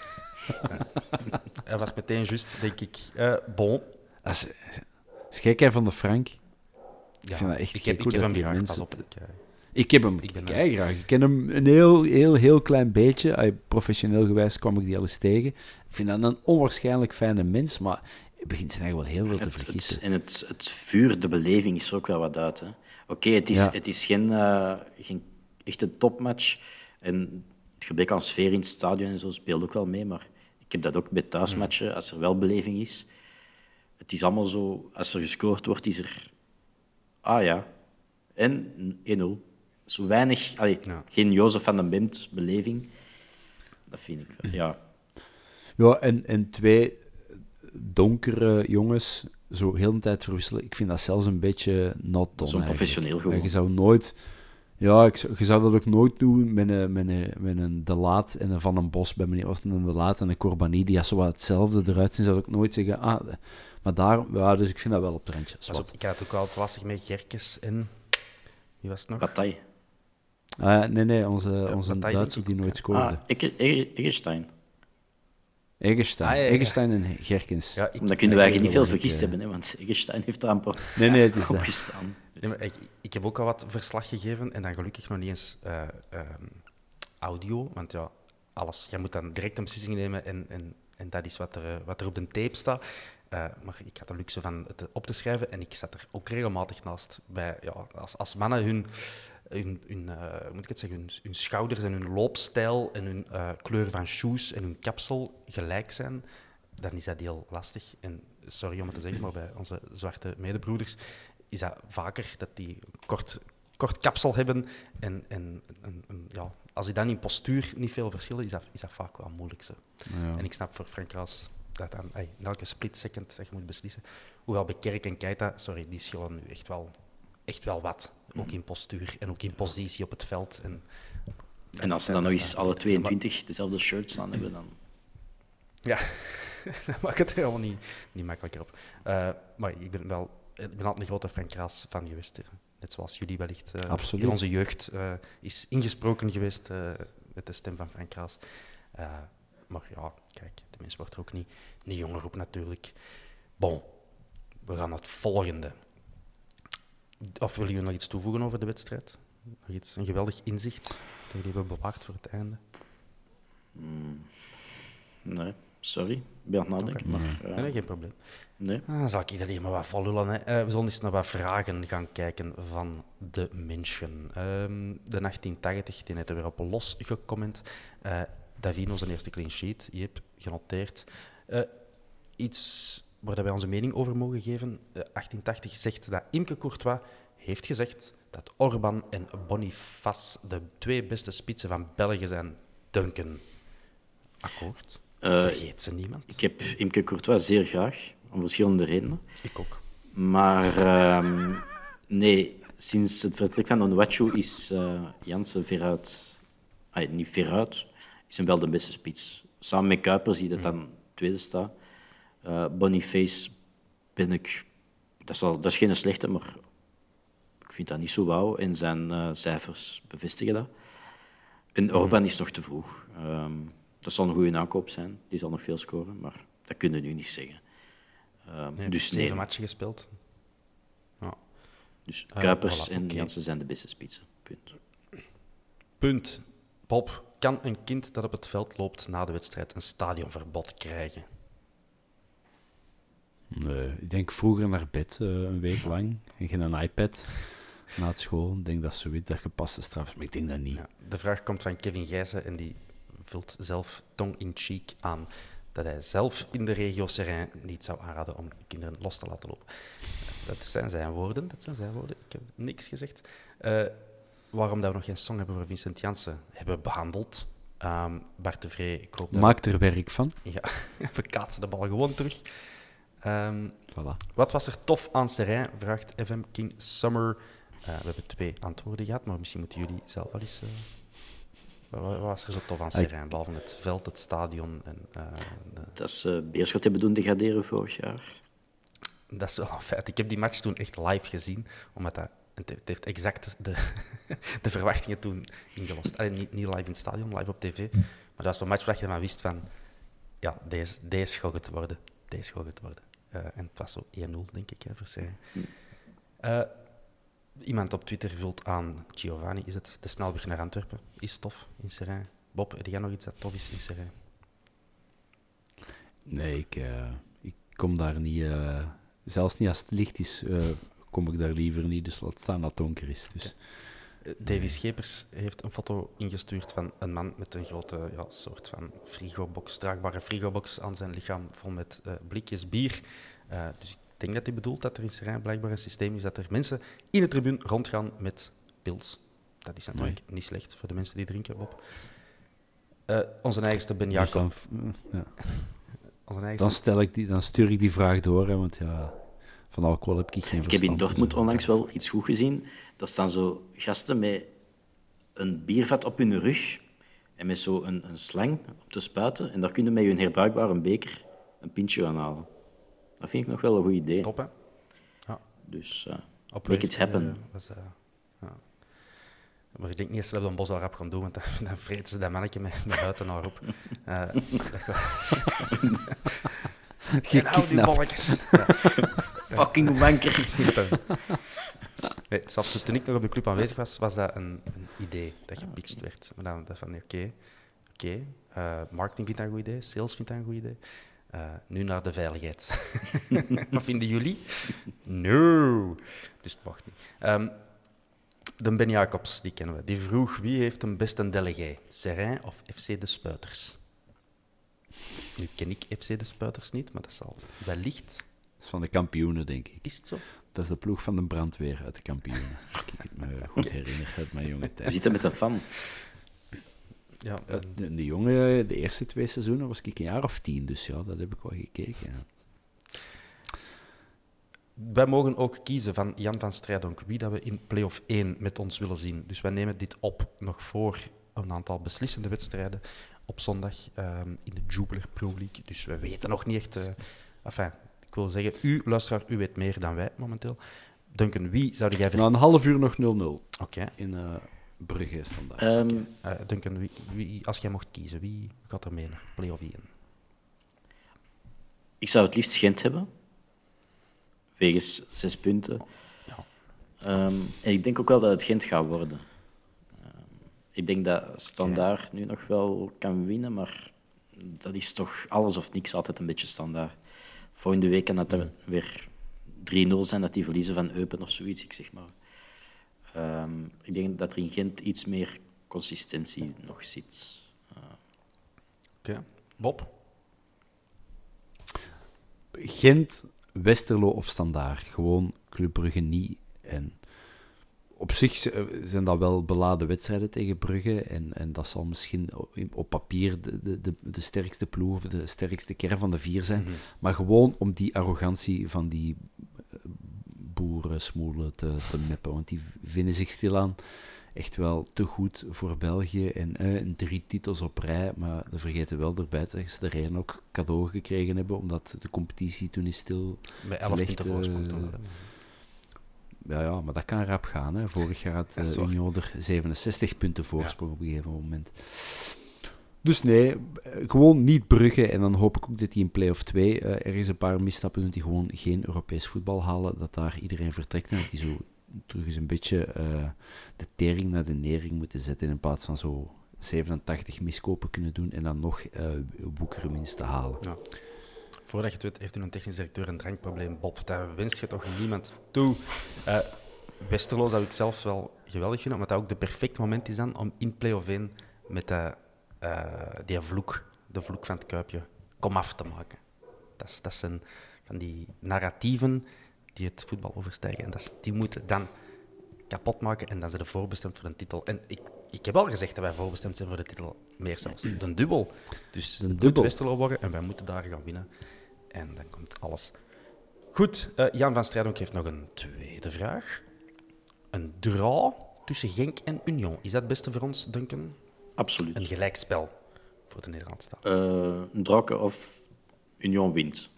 Hij was meteen juist, denk ik. Bon. Als gek van de Frank. Ja, vind dat echt ik gek heb hoe dat hem die graag. mensen- Pas op. Ik heb hem graag. Ik ken hem een heel klein beetje. Professioneel gewijs kwam ik die al eens tegen. Ik vind dat een onwaarschijnlijk fijne mens, maar hij begint zijn eigen wel heel veel te vergeten. En het vuur, de beleving is er ook wel wat uit. Oké, het is geen echte topmatch. En het gebrek aan sfeer in het stadion en zo speelt ook wel mee. Maar ik heb dat ook bij thuismatchen, als er wel beleving is. Het is allemaal zo, als er gescoord wordt, is er... Ah ja. En 1-0. Zo weinig... Geen Jozef van den Bemt beleving. Dat vind ik wel, ja. Ja, en 2 donkere jongens, zo heel de tijd verwisselen. Ik vind dat zelfs een beetje not done. Zo'n professioneel gewoon. Je zou nooit... Ja, je zou dat ook nooit doen met een De Laat en een Van den Bos bij meneer, of een De Laat en een Corbani, die als zo wat hetzelfde eruit zien, zou ik nooit zeggen, maar daar... Ja, dus ik vind dat wel op het randje. Pas op, ik had het ook altijd lastig met Gerkes en... Wie was het nog? Bataille. Nee, onze Bataille Duitser denk die nooit scoorde. Eggerstein. Eggerstein. Ah, ja. Eggerstein en Gerkens. Ja, Dan kunnen we eigenlijk niet veel vergist hebben, hè, want Eggerstein heeft er amper Nee, het is dat. opgestaan. Ja, maar ik heb ook al wat verslag gegeven en dan gelukkig nog niet eens audio. Want ja, jij moet dan direct een beslissing nemen en dat is wat er op de tape staat. Maar ik had de luxe van het op te schrijven en ik zat er ook regelmatig naast. Als mannen hun schouders en hun loopstijl en hun kleur van shoes en hun kapsel gelijk zijn, dan is dat heel lastig. En sorry om het te zeggen, maar bij onze zwarte medebroeders is dat vaker dat die kort kapsel hebben. En ja, als die dan in postuur niet veel verschillen, is dat vaak wel moeilijk. Zo. Ja. En ik snap voor Frank Raas dat dan in elke split second dat je moet beslissen. Hoewel bij Kerk en Keita, die schillen nu echt wel wat. Ook in postuur en ook in positie op het veld. En als ze dan nog eens alle 22 dezelfde shirts aan hebben, dan... Ja, dat maakt het helemaal niet makkelijker op. Maar ik ben altijd een grote Frank Raas fan geweest. Net zoals jullie wellicht. Absoluut. In onze jeugd is ingesproken geweest met de stem van Frank Raas. Maar ja, kijk, de mens wordt er ook niet jonger op natuurlijk. Bon, we gaan naar het volgende. Of willen jullie nog iets toevoegen over de wedstrijd? Nog een geweldig inzicht dat jullie hebben bewaard voor het einde? Nee, sorry. Ik ben aan het nadenken. Okay. Maar, Nee, geen probleem. nee. Zal ik dat hier maar wat volullen. Hè? We zullen eens naar wat vragen gaan kijken van de mensen. De 1880, die net er weer op losgecomment. Davino, zijn eerste clean sheet. Je hebt genoteerd. Iets waar wij onze mening over mogen geven. 1880 zegt dat Imke Courtois heeft gezegd dat Orban en Boniface de 2 beste spitsen van België zijn. Duncan. Akkoord. Vergeet ze niemand. Ik heb Imke Courtois zeer graag, om verschillende redenen. Ik ook. Maar nee, sinds het vertrek van Onuachu is Jansen veruit... niet veruit, is hem wel de beste spits. Samen met Kuipers, die dat dan tweede staat. Boniface ben ik... Dat is geen slechte, maar ik vind dat niet zo wauw. En zijn cijfers bevestigen dat. En Orban is nog te vroeg. Dat zal een goede aankoop zijn. Die zal nog veel scoren, maar dat kunnen we nu niet zeggen. Dus 7 matchen gespeeld. Ja. Dus Kuipers voilà, en oké. Jansen zijn de beste spitsen. Punt. Punt. Bob, kan een kind dat op het veld loopt na de wedstrijd een stadionverbod krijgen? Nee, ik denk vroeger naar bed, een week lang. En geen een iPad na het school. Ik denk dat zoiets dat gepaste straf is, maar ik denk dat niet. Ja, de vraag komt van Kevin Gijzen en die vult zelf tong-in-cheek aan dat hij zelf in de regio Seraing niet zou aanraden om kinderen los te laten lopen. Dat zijn zijn woorden. Ik heb niks gezegd. Waarom dat we nog geen song hebben voor Vincent Janssen, hebben we behandeld. Bart de Vree, ik hoop dat... Maak er werk van. Ja, we kaatsen de bal gewoon terug. Voilà. Wat was er tof aan Seraing, vraagt FM King Summer. We hebben 2 antwoorden gehad, maar misschien moeten jullie zelf wel eens... Wat was er zo tof aan Seraing, behalve het veld, het stadion? Dat ze Beerschot hebben doen degraderen vorig jaar. Dat is wel een feit. Ik heb die match toen echt live gezien, omdat het heeft exact de verwachtingen toen ingelost. Allee, niet live in het stadion, live op tv. Maar dat was een match waar je dan wist van... Ja, deze gaat het worden. En het was zo 1-0, denk ik, voor Seraing. Iemand op Twitter vult aan, Giovanni, is het de snelweg naar Antwerpen? Is tof in Seraing? Bob, heb jij nog iets dat tof is in Seraing? Nee, ik kom daar niet... zelfs niet als het licht is, kom ik daar liever niet. Dus laat staan dat het donker is. Dus. Davy Schepers heeft een foto ingestuurd van een man met een grote soort van frigobox, draagbare frigobox aan zijn lichaam, vol met blikjes bier. Dus ik denk dat hij bedoelt dat er in Seraing blijkbaar een systeem is dat er mensen in de tribune rondgaan met pils. Dat is natuurlijk niet slecht voor de mensen die drinken, Bob. Onze eigenste Ben Dus Jacob. dan stuur ik die vraag door, hè, want ja, van alcohol heb ik geen verstand. Ik heb in Dortmund dus, onlangs wel iets goed gezien. Daar staan zo gasten met een biervat op hun rug en met zo een slang op te spuiten. En daar kun je met je herbruikbare beker een pintje aan halen. Dat vind ik nog wel een goed idee. Top, hè? Ja. Dus Op make it happen. Ja. Maar ik denk niet dat ze dat een bos al rap gaan doen, want dan vreten ze dat mannetje met buiten naar op. En hou die bolletjes. Fucking wanker. Nee, zelfs toen ik nog op de club aanwezig was dat een idee dat gepitcht werd. Maar dan dacht van, oké. Marketing vindt dat een goed idee, sales vindt dat een goed idee. Nu naar de veiligheid. Wat vinden jullie? No. Dus het mag niet. De Ben Jacobs, die kennen we. Die vroeg, wie heeft een beste delegé? Seraing of FC De Spuiters? Nu ken ik FC De Spuiters niet, maar dat zal wellicht... Dat is van de kampioenen, denk ik. Is het zo? Dat is de ploeg van de brandweer uit de kampioenen. Als ik het me goed herinner uit mijn jonge We tijd. zitten met een fan. Ja, De jongen, de eerste 2 seizoenen was ik een jaar of 10, dus ja, dat heb ik wel gekeken. Ja. wij mogen ook kiezen van Jan van Strijdonk wie dat we in play-off 1 met ons willen zien. Dus wij nemen dit op nog voor een aantal beslissende wedstrijden op zondag in de Jubiler Pro League. Dus we weten nog niet echt... Enfin, ik wil zeggen, u, luisteraar, u weet meer dan wij momenteel. Duncan, wie zou jij... Na een half uur nog 0-0 Oké. in Brugge standaard. Duncan, wie, als jij mocht kiezen, wie gaat er mee naar play-off 1? Ik zou het liefst Gent hebben. Wegens 6 punten. Ja. En ik denk ook wel dat het Gent gaat worden. Ik denk dat Standaard nu nog wel kan winnen, maar dat is toch alles of niks altijd een beetje Standaard. Volgende week kan dat er weer 3-0 zijn, dat die verliezen van Eupen of zoiets, ik zeg maar. Ik denk dat er in Gent iets meer consistentie nog zit. Oké. Bob? Gent, Westerlo of Standaard. Gewoon Club Brugge niet. En op zich zijn dat wel beladen wedstrijden tegen Brugge. En dat zal misschien op papier de sterkste ploeg of de sterkste kern van de 4 zijn. Mm-hmm. Maar gewoon om die arrogantie van die boerensmoelen te meppen. Want die vinden zich stilaan echt wel te goed voor België. En 3 titels op rij. Maar we vergeten wel erbij dat ze er één ook cadeau gekregen hebben. Omdat de competitie toen is stil. Bij 11 punten voorsprong. Ja, maar dat kan rap gaan. Hè. Vorig jaar had Union er 67 punten voorsprong op een gegeven moment. Dus nee, gewoon niet Brugge. En dan hoop ik ook dat die in play-off 2 ergens een paar misstappen doen die gewoon geen Europees voetbal halen. Dat daar iedereen vertrekt en dat die zo terug eens een beetje de tering naar de nering moeten zetten in plaats van zo 87 miskopen kunnen doen en dan nog boekerwinst te halen. Ja. Voordat je het weet, heeft u een technisch directeur een drankprobleem, Bob. Daar wenst je toch niemand toe. Westerlo zou ik zelf wel geweldig vinden, omdat dat ook de perfect moment is dan om in play-off 1 met die vloek, de vloek van het Kuipje, komaf te maken. Dat zijn van die narratieven die het voetbal overstijgen. En die moeten dan kapot maken en dan zijn ze voorbestemd voor een titel. En ik heb al gezegd dat wij voorbestemd zijn voor de titel, meer zelfs. De dubbel. Dus het moet Westerlo worden en wij moeten daar gaan winnen. En dan komt alles goed. Jan van Strijdonk heeft nog een tweede vraag. Een draw tussen Genk en Union. Is dat het beste voor ons, Duncan? Absoluut. Een gelijkspel voor de Nederlandse taal. Een draken of Union wint.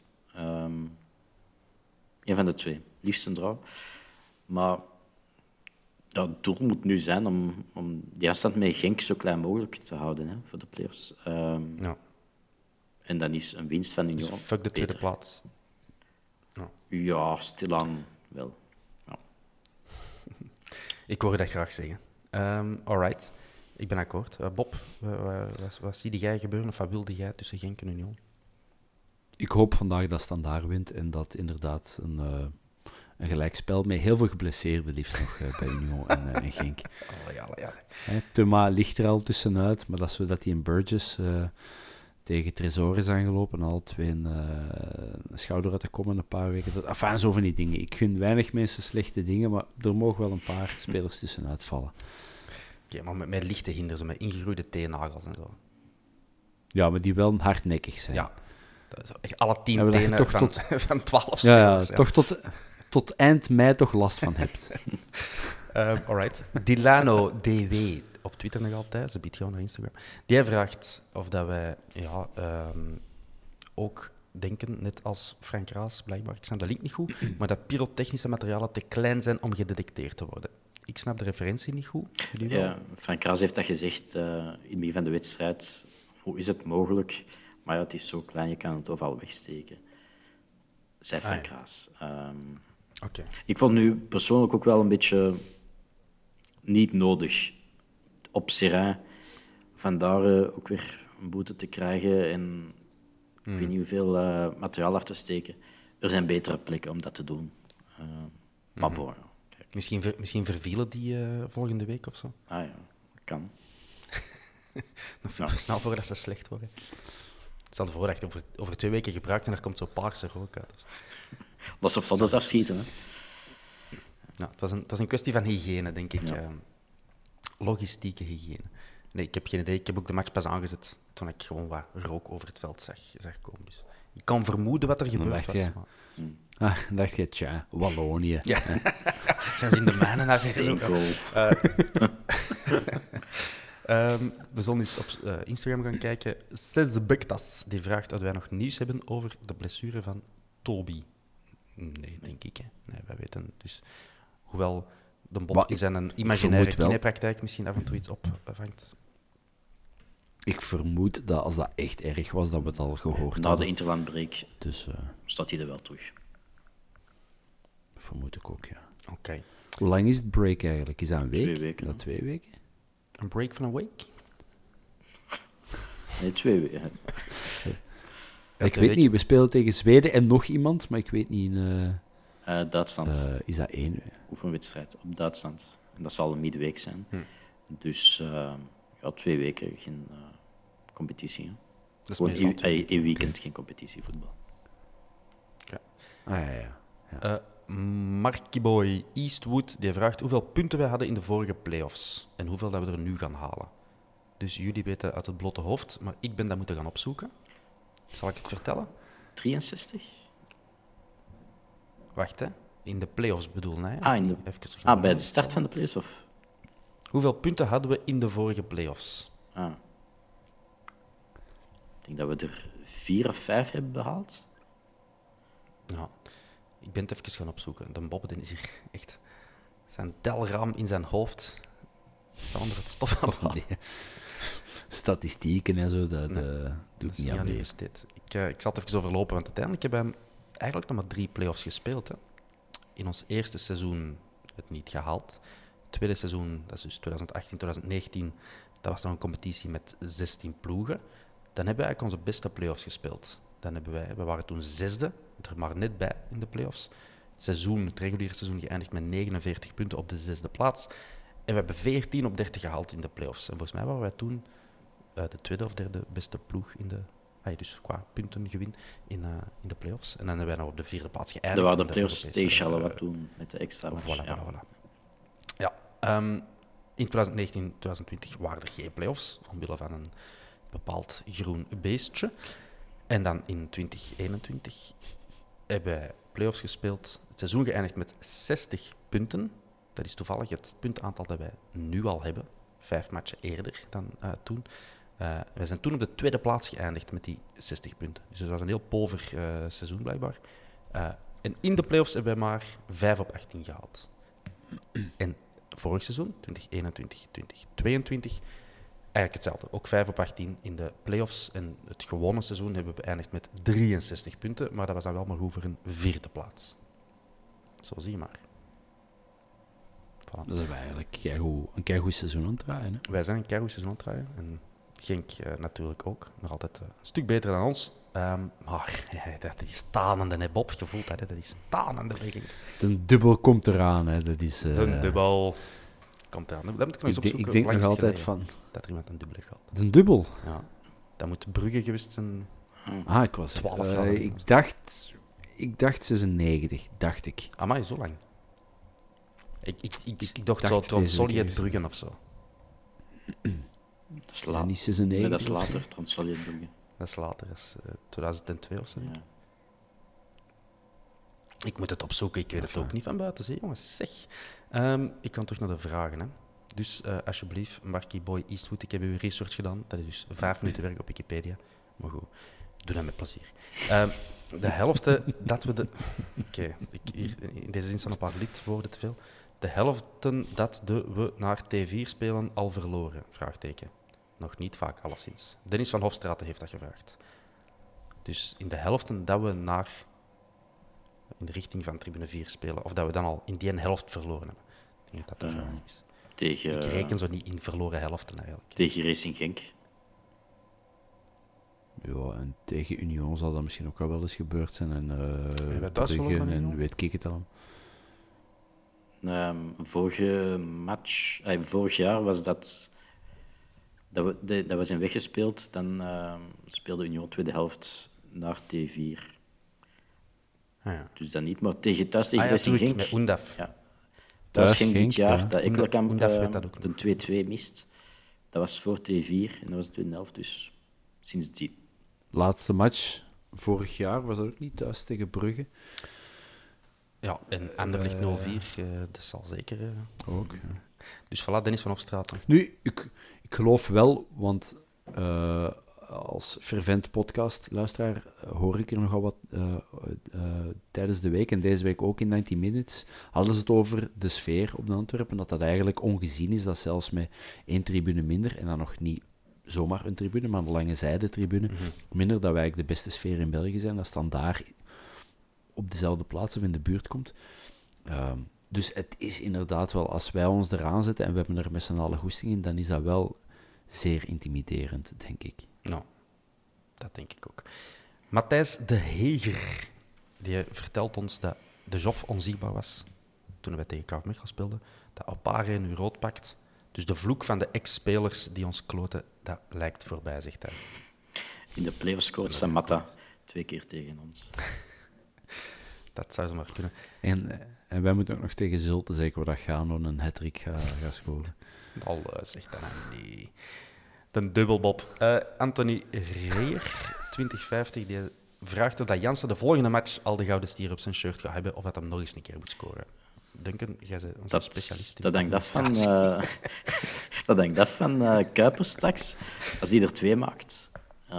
Een van de 2. Liefst een draw. Maar ja, het doel moet nu zijn om die afstand met Genk zo klein mogelijk te houden, hè, voor de play-offs. Ja. En dan is een winst van Union Dus fuck de tweede beter. plaats. Ja, stilaan wel. Ja. Ik hoor dat graag zeggen. Alright, ik ben akkoord. Bob, wat zie jij gebeuren of wat wilde jij tussen Genk en Union? Ik hoop vandaag dat Standaard wint en dat inderdaad een gelijkspel met heel veel geblesseerden liefst nog bij Union en Genk. Ja. Thuma ligt er al tussenuit, maar dat is zo dat hij in Burgess tegen Tresor is aangelopen en al 2 een schouder uit te komen een paar weken. Enfin, zo van die dingen. Ik gun weinig mensen slechte dingen, maar er mogen wel een paar spelers tussenuit vallen. Oké, maar met lichte hinders, met ingegroeide teennagels en zo. Ja, maar die wel hardnekkig zijn. Ja, echt alle 10 tenen van 12 spelers. Ja, toch tot eind mei toch last van hebt. Alright. Dilano DW op Twitter nog altijd, ze biedt gewoon naar Instagram. Die vraagt of dat wij ook denken, net als Frank Raas, blijkbaar, ik snap de link niet goed, maar dat pyrotechnische materialen te klein zijn om gedetecteerd te worden. Ik snap de referentie niet goed. Jullie wel? Ja, Frank Raas heeft dat gezegd in het begin van de wedstrijd. Hoe is het mogelijk? Maar ja, het is zo klein, je kan het overal wegsteken. Zei Frank Raas. Okay. Ik vond nu persoonlijk ook wel een beetje niet nodig op Seraing vandaar ook weer een boete te krijgen en ik weet niet hoeveel materiaal af te steken. Er zijn betere plekken om dat te doen. Maar bon, kijk. Misschien vervielen die volgende week of zo? Ah ja, dat kan. Snel voordat ze slecht worden. Stel je voor dat je over 2 weken gebruikt en er komt zo paarse rook uit. Dat ze foto's afschieten, hè. Ja, het was een kwestie van hygiëne, denk ik. Ja. Logistieke hygiëne. Nee, ik heb geen idee. Ik heb ook de match pas aangezet toen ik gewoon wat rook over het veld zag komen. Dus ik kan vermoeden wat er gebeurd dacht was. je- maar- Dacht je, tja, Wallonië. Ja. Zijn ze in de mijnen naar Steenkool. we zullen eens op Instagram gaan kijken. Sezbektas, die vraagt of wij nog nieuws hebben over de blessure van Toby. Nee, denk ik. Hè. Nee, wij weten dus. Hoewel de Bob Maar in zijn vermoed imaginaire wel. kinepraktijk misschien af en toe iets opvangt. Ik vermoed dat als dat echt erg was, dat we het al gehoord Na de hadden. interlandbreak Dus staat hij er wel terug. vermoed ik ook, ja. Oké. Hoe lang is het break eigenlijk? Is dat een week? 2 weken, Is dat 2 weken? Een break van een week? Nee, 2 weken. Ik de weet week- niet, we spelen tegen Zweden en nog iemand, maar ik weet niet... Duitsland. is dat 1? Oefenwedstrijd op Duitsland. En dat zal een midweek zijn. Dus ja, 2 weken geen competitie. Hè. Dat is Gewoon meestal twee een weekend geen competitievoetbal. Ja. Marky Boy Eastwood die vraagt hoeveel punten wij hadden in de vorige playoffs en hoeveel dat we er nu gaan halen. Dus jullie weten uit het blote hoofd, maar ik ben dat moeten gaan opzoeken. Zal ik het vertellen? 63? Wacht, hè. In de playoffs bedoel ik. Even terug. Bij de start van de playoffs? Of? Hoeveel punten hadden we in de vorige playoffs? Ik denk dat we er 4 of 5 hebben behaald. Ja, ik ben het even gaan opzoeken. De Bob die is hier echt zijn telraam in zijn hoofd van onder het stof aan het halen. Nee. Statistieken en zo, dat doe Dat ik is niet aan u mee. besteed. Ik zal het even overlopen, want uiteindelijk hebben we eigenlijk nog maar 3 playoffs gespeeld. Hè. In ons eerste seizoen het niet gehaald. Tweede seizoen, dat is dus 2018, 2019, dat was dan een competitie met 16 ploegen. Dan hebben we eigenlijk onze beste playoffs gespeeld. We waren toen 6e, er maar net bij in de playoffs. Het reguliere seizoen geëindigd met 49 punten op de 6e plaats. En we hebben 14 op 30 gehaald in de playoffs. En volgens mij waren wij toen de tweede of derde beste ploeg in de... Dus qua puntengewin in de playoffs. En dan hebben wij nog op de 4e plaats geëindigd. Dat waren de in playoffs Europese, tegen Charleroi toen, met de extra match. Voilà, Ja. voilà. Ja, in 2019, 2020 waren er geen playoffs, omwille van een bepaald groen beestje. En dan in 2021 hebben wij playoffs gespeeld. Het seizoen geëindigd met 60 punten. Dat is toevallig het puntaantal dat wij nu al hebben. 5 matchen eerder dan toen. Wij zijn toen op de tweede plaats geëindigd met die 60 punten. Dus het was een heel pover seizoen blijkbaar. En in de playoffs hebben wij maar 5 op 18 gehaald. En vorig seizoen, 2021, 2022, eigenlijk hetzelfde. Ook 5 op 18 in de playoffs. En het gewone seizoen hebben we beëindigd met 63 punten. Maar dat was dan wel maar goed voor een 4e plaats. Zo zie je maar. Voilà. Dat is eigenlijk een keigoed seizoen aan het draaien. Hè? Wij zijn een keigoed seizoen aan het draaien. En Genk natuurlijk ook. Nog altijd een stuk beter dan ons. Maar dat is stanende, hè, Bob. Je voelt dat, hè? Dat is stanende bij Genk. De dubbel komt eraan. Hè? Dat is, De dubbel komt eraan. Dat moet ik nog eens opzoeken. ik denk Hoe nog lang is het altijd geleden van... dat er iemand een dubbel heeft gehad. De dubbel? Ja. Dat moet Brugge geweest zijn. Ik was 12 jaar. ik dacht 96, dacht ik. Amai, zo lang. Ik dacht dacht zo deze Tronsoliet keer. Bruggen of zo. Dat is Is dat niet Nee, 96? dat is of zo? later, Transvaliëntbrugge. Dat is later, dat is 2002 of zo. denk ik. Ja. Ik moet het opzoeken, ik weet het ook niet van buiten. Zie, jongens, zeg. Ik kan terug naar de vragen. Hè. Dus alsjeblieft, Marky Boy Eastwood, ik heb uw research gedaan. Dat is dus 5 minuten werk op Wikipedia. Maar goed, doe dat met plezier. De helft dat we de... Oké, in deze zin staan een paar lidwoorden te veel. De helften dat we naar T4 spelen al verloren? Vraagteken. Nog niet vaak, alleszins. Dennis van Hofstraten heeft dat gevraagd. Dus in de helften dat we in de richting van tribune 4 spelen, of dat we dan al in die helft verloren hebben. Ik denk dat dat de vraag is. Ik reken zo niet in verloren helften eigenlijk. Tegen Racing Genk. Ja, en tegen Union zal dat misschien ook wel eens gebeurd zijn. En we thuis Brugge verloren van en Union? weet ik het dan. Vorig jaar was dat we zijn weggespeeld. Dan speelde Union tweede helft naar T4. Ah, ja. Dus dan niet, maar thuis tegen Racing tuurlijk, Genk. met Undaf. Ja. Dat was Genk, Genk dit jaar, ja. dat Ekkelenkamp Oendaf weet dat ook nog. de 2-2 mist. Dat was voor T4 en dat was de tweede helft, dus sindsdien. Laatste match vorig jaar was dat ook niet thuis tegen Brugge. Ja, en Anderlecht 0-4, dat zal zeker... Ook. Ja. Dus voilà, Dennis van Hofstraat. Nu, ik geloof wel, want als fervent podcastluisteraar hoor ik er nogal wat tijdens de week en deze week ook in 90 Minutes, hadden ze het over de sfeer op de Antwerpen, dat dat eigenlijk ongezien is, dat zelfs met 1 tribune minder, en dan nog niet zomaar een tribune, maar een lange zijde-tribune, minder, dat wij eigenlijk de beste sfeer in België zijn, dat het dan daar op dezelfde plaats of in de buurt komt. Dus het is inderdaad wel, als wij ons eraan zetten en we hebben er met z'n allen goesting in, dan is dat wel zeer intimiderend, denk ik. Nou, dat denk ik ook. Matthijs de Heger, die vertelt ons dat de Joff onzichtbaar was toen wij tegen KV Mechelen speelden, dat Opare nu rood pakt. Dus de vloek van de ex-spelers die ons kloten, dat lijkt voorbij, zegt hij. In de playoffs scoort Samatta 2 keer tegen ons. Dat zou ze maar kunnen. En wij moeten ook nog tegen Zulte zeggen waar dat Gano een hat-trick gaat scoren. Al zegt dat nou nee. De dubbelbob. Anthony Reer, 2050, die vraagt of dat Jansen de volgende match al de gouden stier op zijn shirt gaat hebben of dat hem nog eens een keer moet scoren. Duncan, jij bent onze specialist. Dat hangt af van Kuipers straks. Als die er 2 maakt,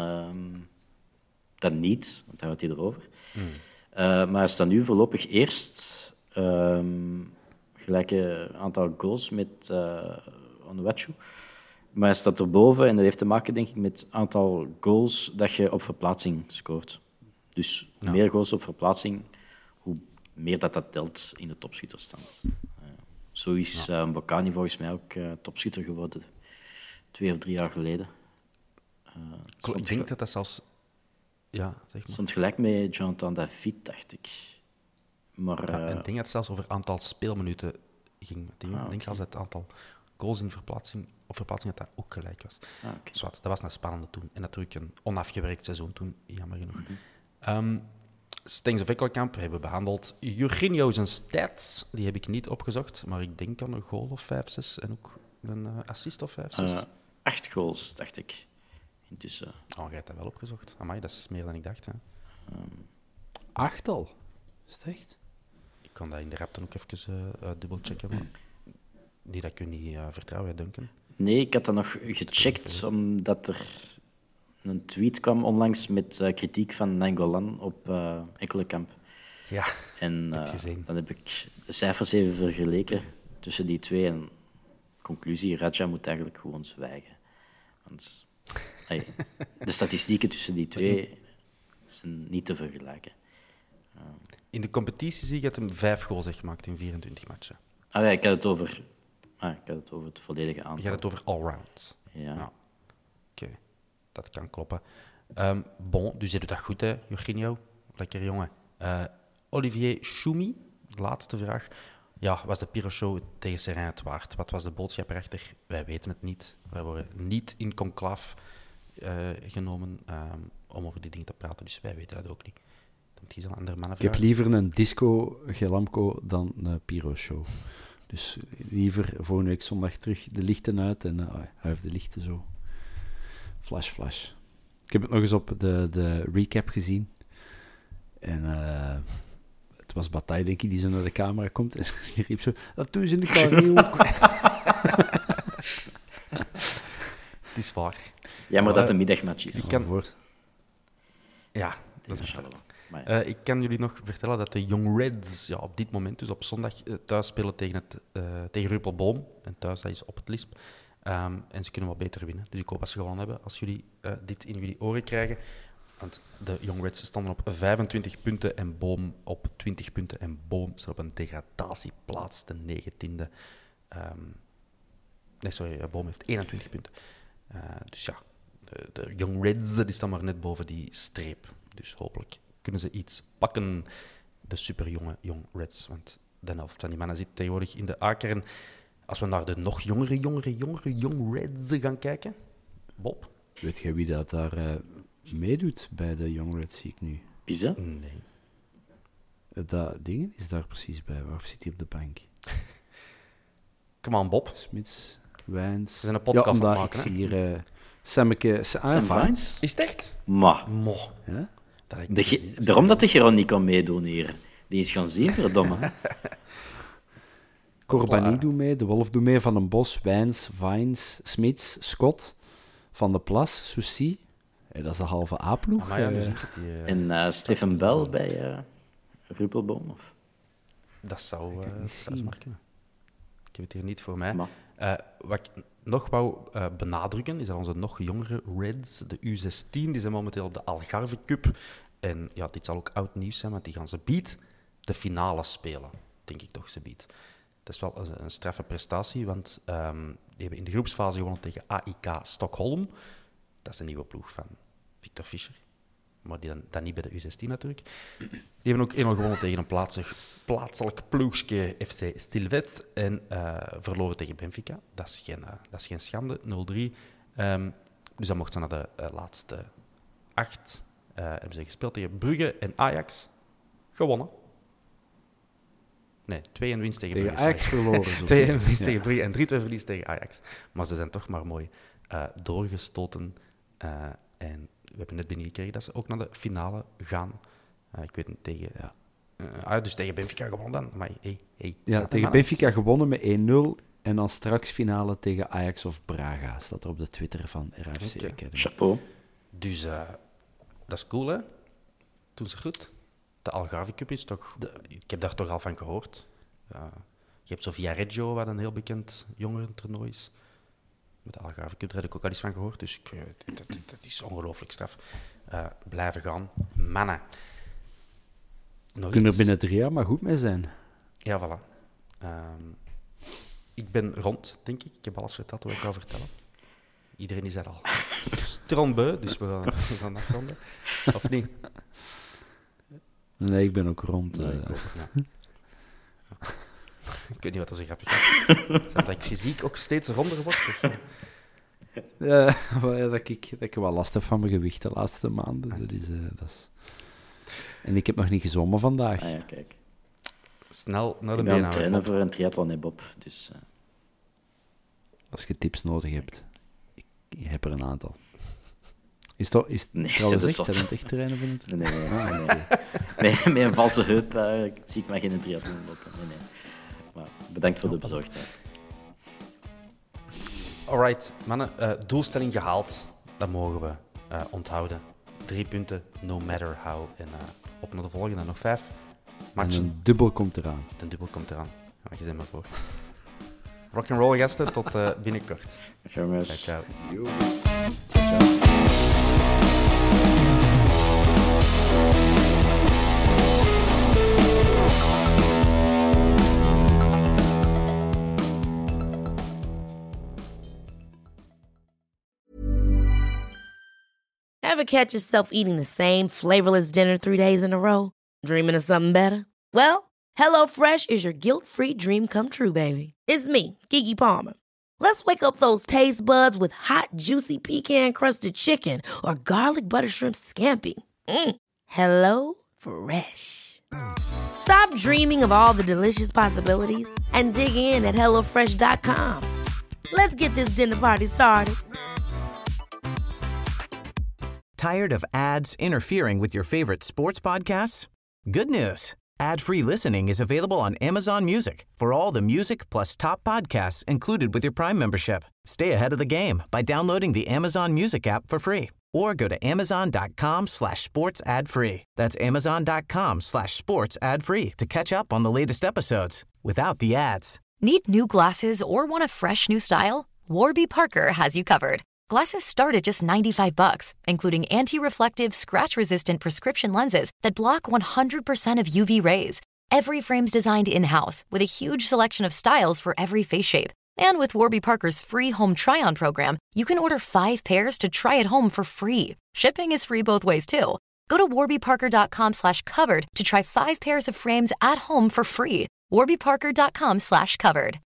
dan niet, want dan gaat hij erover. Maar hij staat nu voorlopig eerst. Gelijke aantal goals met Onuachu. Maar hij staat erboven en dat heeft te maken, denk ik, met het aantal goals dat je op verplaatsing scoort. Dus hoe meer goals op verplaatsing, hoe meer dat telt in de topschutterstand. Zo is Bocani volgens mij ook topschutter geworden 2 of 3 jaar geleden. Ik denk dat dat zelfs... Ja, zeg maar. Stond gelijk met Jonathan David, dacht ik. Maar, Ja, en ik denk dat het zelfs over aantal speelminuten ging. Ik denk zelfs dat het aantal goals in verplaatsing dat dat ook gelijk was. Zwart, dat was een spannende toen. En natuurlijk een onafgewerkt seizoen toen, jammer genoeg. Stengs of Ekkelenkamp hebben we behandeld. Jorginho zijn stats, die heb ik niet opgezocht, maar ik denk aan een goal of 5, 6 en ook een assist of 5, 6. 8 goals, dacht ik. Intussen. Oh, jij hebt dat wel opgezocht. Amai, dat is meer dan ik dacht. Hè. 8 al? Is het echt? Ik kan dat in de rap dan ook even dubbelchecken. Maar die dat kun je niet vertrouwen, Duncan. Nee, ik had dat nog gecheckt, omdat er een tweet kwam onlangs met kritiek van Nainggolan op Ekkelenkamp. Ja, En heb gezien. dan heb ik de cijfers even vergeleken tussen die twee. En conclusie, Raja moet eigenlijk gewoon zwijgen. Want de statistieken tussen die twee zijn niet te vergelijken. In de competitie zie ik dat hem 5 goals heeft gemaakt in 24 matchen. Ik had het over het volledige aantal. Je hebt het over allround. Ja. Oké, dat kan kloppen. Dus je doet dat goed, hè, Jorginho. Lekker jongen. Olivier Choumi, laatste vraag. Ja, was de Piro-show tegen Seraing het waard? Wat was de boodschap erachter? Wij weten het niet. Wij worden niet in conclave genomen om over die dingen te praten, dus wij weten dat ook niet. Dan moet je zo'n andere mannen Ik heb vragen. liever een disco Gelamco dan een Piro-show. Dus liever volgende week zondag terug de lichten uit en hij heeft de lichten zo. Flash, flash. Ik heb het nog eens op de recap gezien. En het was Bataille, denk ik, die zo naar de camera komt. En die riep zo, dat doen ze in de Carré ook. Het is waar. Ja, maar dat het een middagmatch is. Ja, dat is Inshallah. Maar ik kan jullie nog vertellen dat de Young Reds op dit moment, dus op zondag, thuis spelen tegen Ruppelboom. En thuis, dat is op het Lisp. En ze kunnen wat beter winnen. Dus ik hoop dat ze gewonnen hebben als jullie dit in jullie oren krijgen. Want de Young Reds stonden op 25 punten en Boom op 20 punten. En Boom staat op een degradatieplaats, de 19e. Boom heeft 21 punten. Dus ja, de Young Reds die staan maar net boven die streep. Dus hopelijk kunnen ze iets pakken, de superjonge Young Reds. Want de helft van die mannen zit tegenwoordig in de A-kern. Als we naar de nog jongere Young Reds gaan kijken. Bob? Weet jij wie dat daar meedoet bij de Young Reds, zie ik nu? Pisa? Nee. Dat ding is daar precies bij. Of zit hij op de bank? Come on, Bob. Smits, Wijns. We zijn een podcast aan het Ik maken, zie hier Semmeke... Sam Vines? Is het echt? Maar, Mo. Ja? Dat heb ik niet gezien. daarom dat de Geron niet kan meedoen hier. Die is gaan zien, verdomme. Corbani doet mee, De Wolf doet mee, Van den Bos, Wijns, Vines, Smits, Scott, Van de Plas, Soucy. Dat is de halve A-ploeg. Maar ja, nu zie ik het. En Stephen Bell bij Ruppelboom. Of... Dat zou zomaar kunnen. Ik heb het hier niet voor mij. Maar. Wat ik nog wou benadrukken, is dat onze nog jongere Reds, de U16, die zijn momenteel op de Algarve Cup. En ja, dit zal ook oud nieuws zijn, want die gaan ze biedt de finale spelen. Denk ik toch, ze biedt. Dat is wel een straffe prestatie, want die hebben in de groepsfase gewonnen tegen AIK Stockholm. Dat is een nieuwe ploeg van Victor Fischer. Maar die dan niet bij de U16 natuurlijk. Die hebben ook 1-0 gewonnen tegen een plaatselijk ploegje FC Stilwest en verloren tegen Benfica. Dat is geen schande, 0-3. Dus dan mochten ze naar de laatste 8. Hebben ze gespeeld tegen Brugge en Ajax. Gewonnen. Nee, 2-1 winst tegen Brugge. Ajax verloren. 2-1 winst tegen Brugge en 3-2 verlies tegen Ajax. Maar ze zijn toch maar mooi doorgestoten. En we hebben net binnengekregen dat ze ook naar de finale gaan. Ik weet niet, tegen... dus tegen Benfica gewonnen dan. Maar, Tegen Benfica gewonnen met 1-0. En dan straks finale tegen Ajax of Braga. Staat er op de Twitter van RFC Academy. Chapeau. Dus dat is cool, hè? Doen ze goed. De Algarve Cup is toch... Ik heb daar toch al van gehoord. Je hebt zo Viareggio, wat een heel bekend jongerentoernooi is. Met de Algarve Cup, daar heb ik ook al eens van gehoord. Dus dat is ongelooflijk straf. Blijven gaan. Mannen. Kunnen er binnen 3 jaar maar goed mee zijn. Ja, voilà. Ik ben rond, denk ik. Ik heb alles verteld wat ik wou vertellen. Iedereen is er al strombeu, dus we gaan afronden. Of niet? Nee, ik ben ook rond. Ik weet niet wat er zo grappig is. Is dat ik fysiek ook steeds ronder word? Dat ik wel last heb van mijn gewicht de laatste maanden. Dat is... En ik heb nog niet gezwommen vandaag. Ah ja, kijk. Snel naar de Ik ben aan het trainen voor een triathlon, hè, Bob. Dus, Als je tips nodig hebt. Ik heb er een aantal. Is nee, trouwens dat is echt, zot. het echt trainen van het... Nee. Met een valse heup zie ik mij geen triathlon lopen. Nee. Maar bedankt voor de bezorgdheid. Alright, mannen. Doelstelling gehaald. Dat mogen we onthouden. 3 punten, no matter how. En op naar de volgende, nog 5 matchen. En een dubbel komt eraan. De dubbel komt eraan. Ja, je bent maar voor. Rock'n'roll gasten, tot binnenkort. Jongens. Ciao. Ever catch yourself eating the same flavorless dinner 3 days in a row? Dreaming of something better? Well, HelloFresh is your guilt-free dream come true, baby. It's me, Keke Palmer. Let's wake up those taste buds with hot, juicy pecan-crusted chicken or garlic butter shrimp scampi. Hello Fresh. Stop dreaming of all the delicious possibilities and dig in at HelloFresh.com. Let's get this dinner party started. Tired of ads interfering with your favorite sports podcasts? Good news. Ad-free listening is available on Amazon Music for all the music plus top podcasts included with your Prime membership. Stay ahead of the game by downloading the Amazon Music app for free or go to amazon.com/sports ad free. That's amazon.com/sports ad free to catch up on the latest episodes without the ads. Need new glasses or want a fresh new style? Warby Parker has you covered. Glasses start at just $95, including anti-reflective, scratch-resistant prescription lenses that block 100% of UV rays. Every frame's designed in-house with a huge selection of styles for every face shape. And with Warby Parker's free home try-on program, you can order 5 pairs to try at home for free. Shipping is free both ways, too. Go to warbyparker.com/covered to try 5 pairs of frames at home for free. warbyparker.com/covered.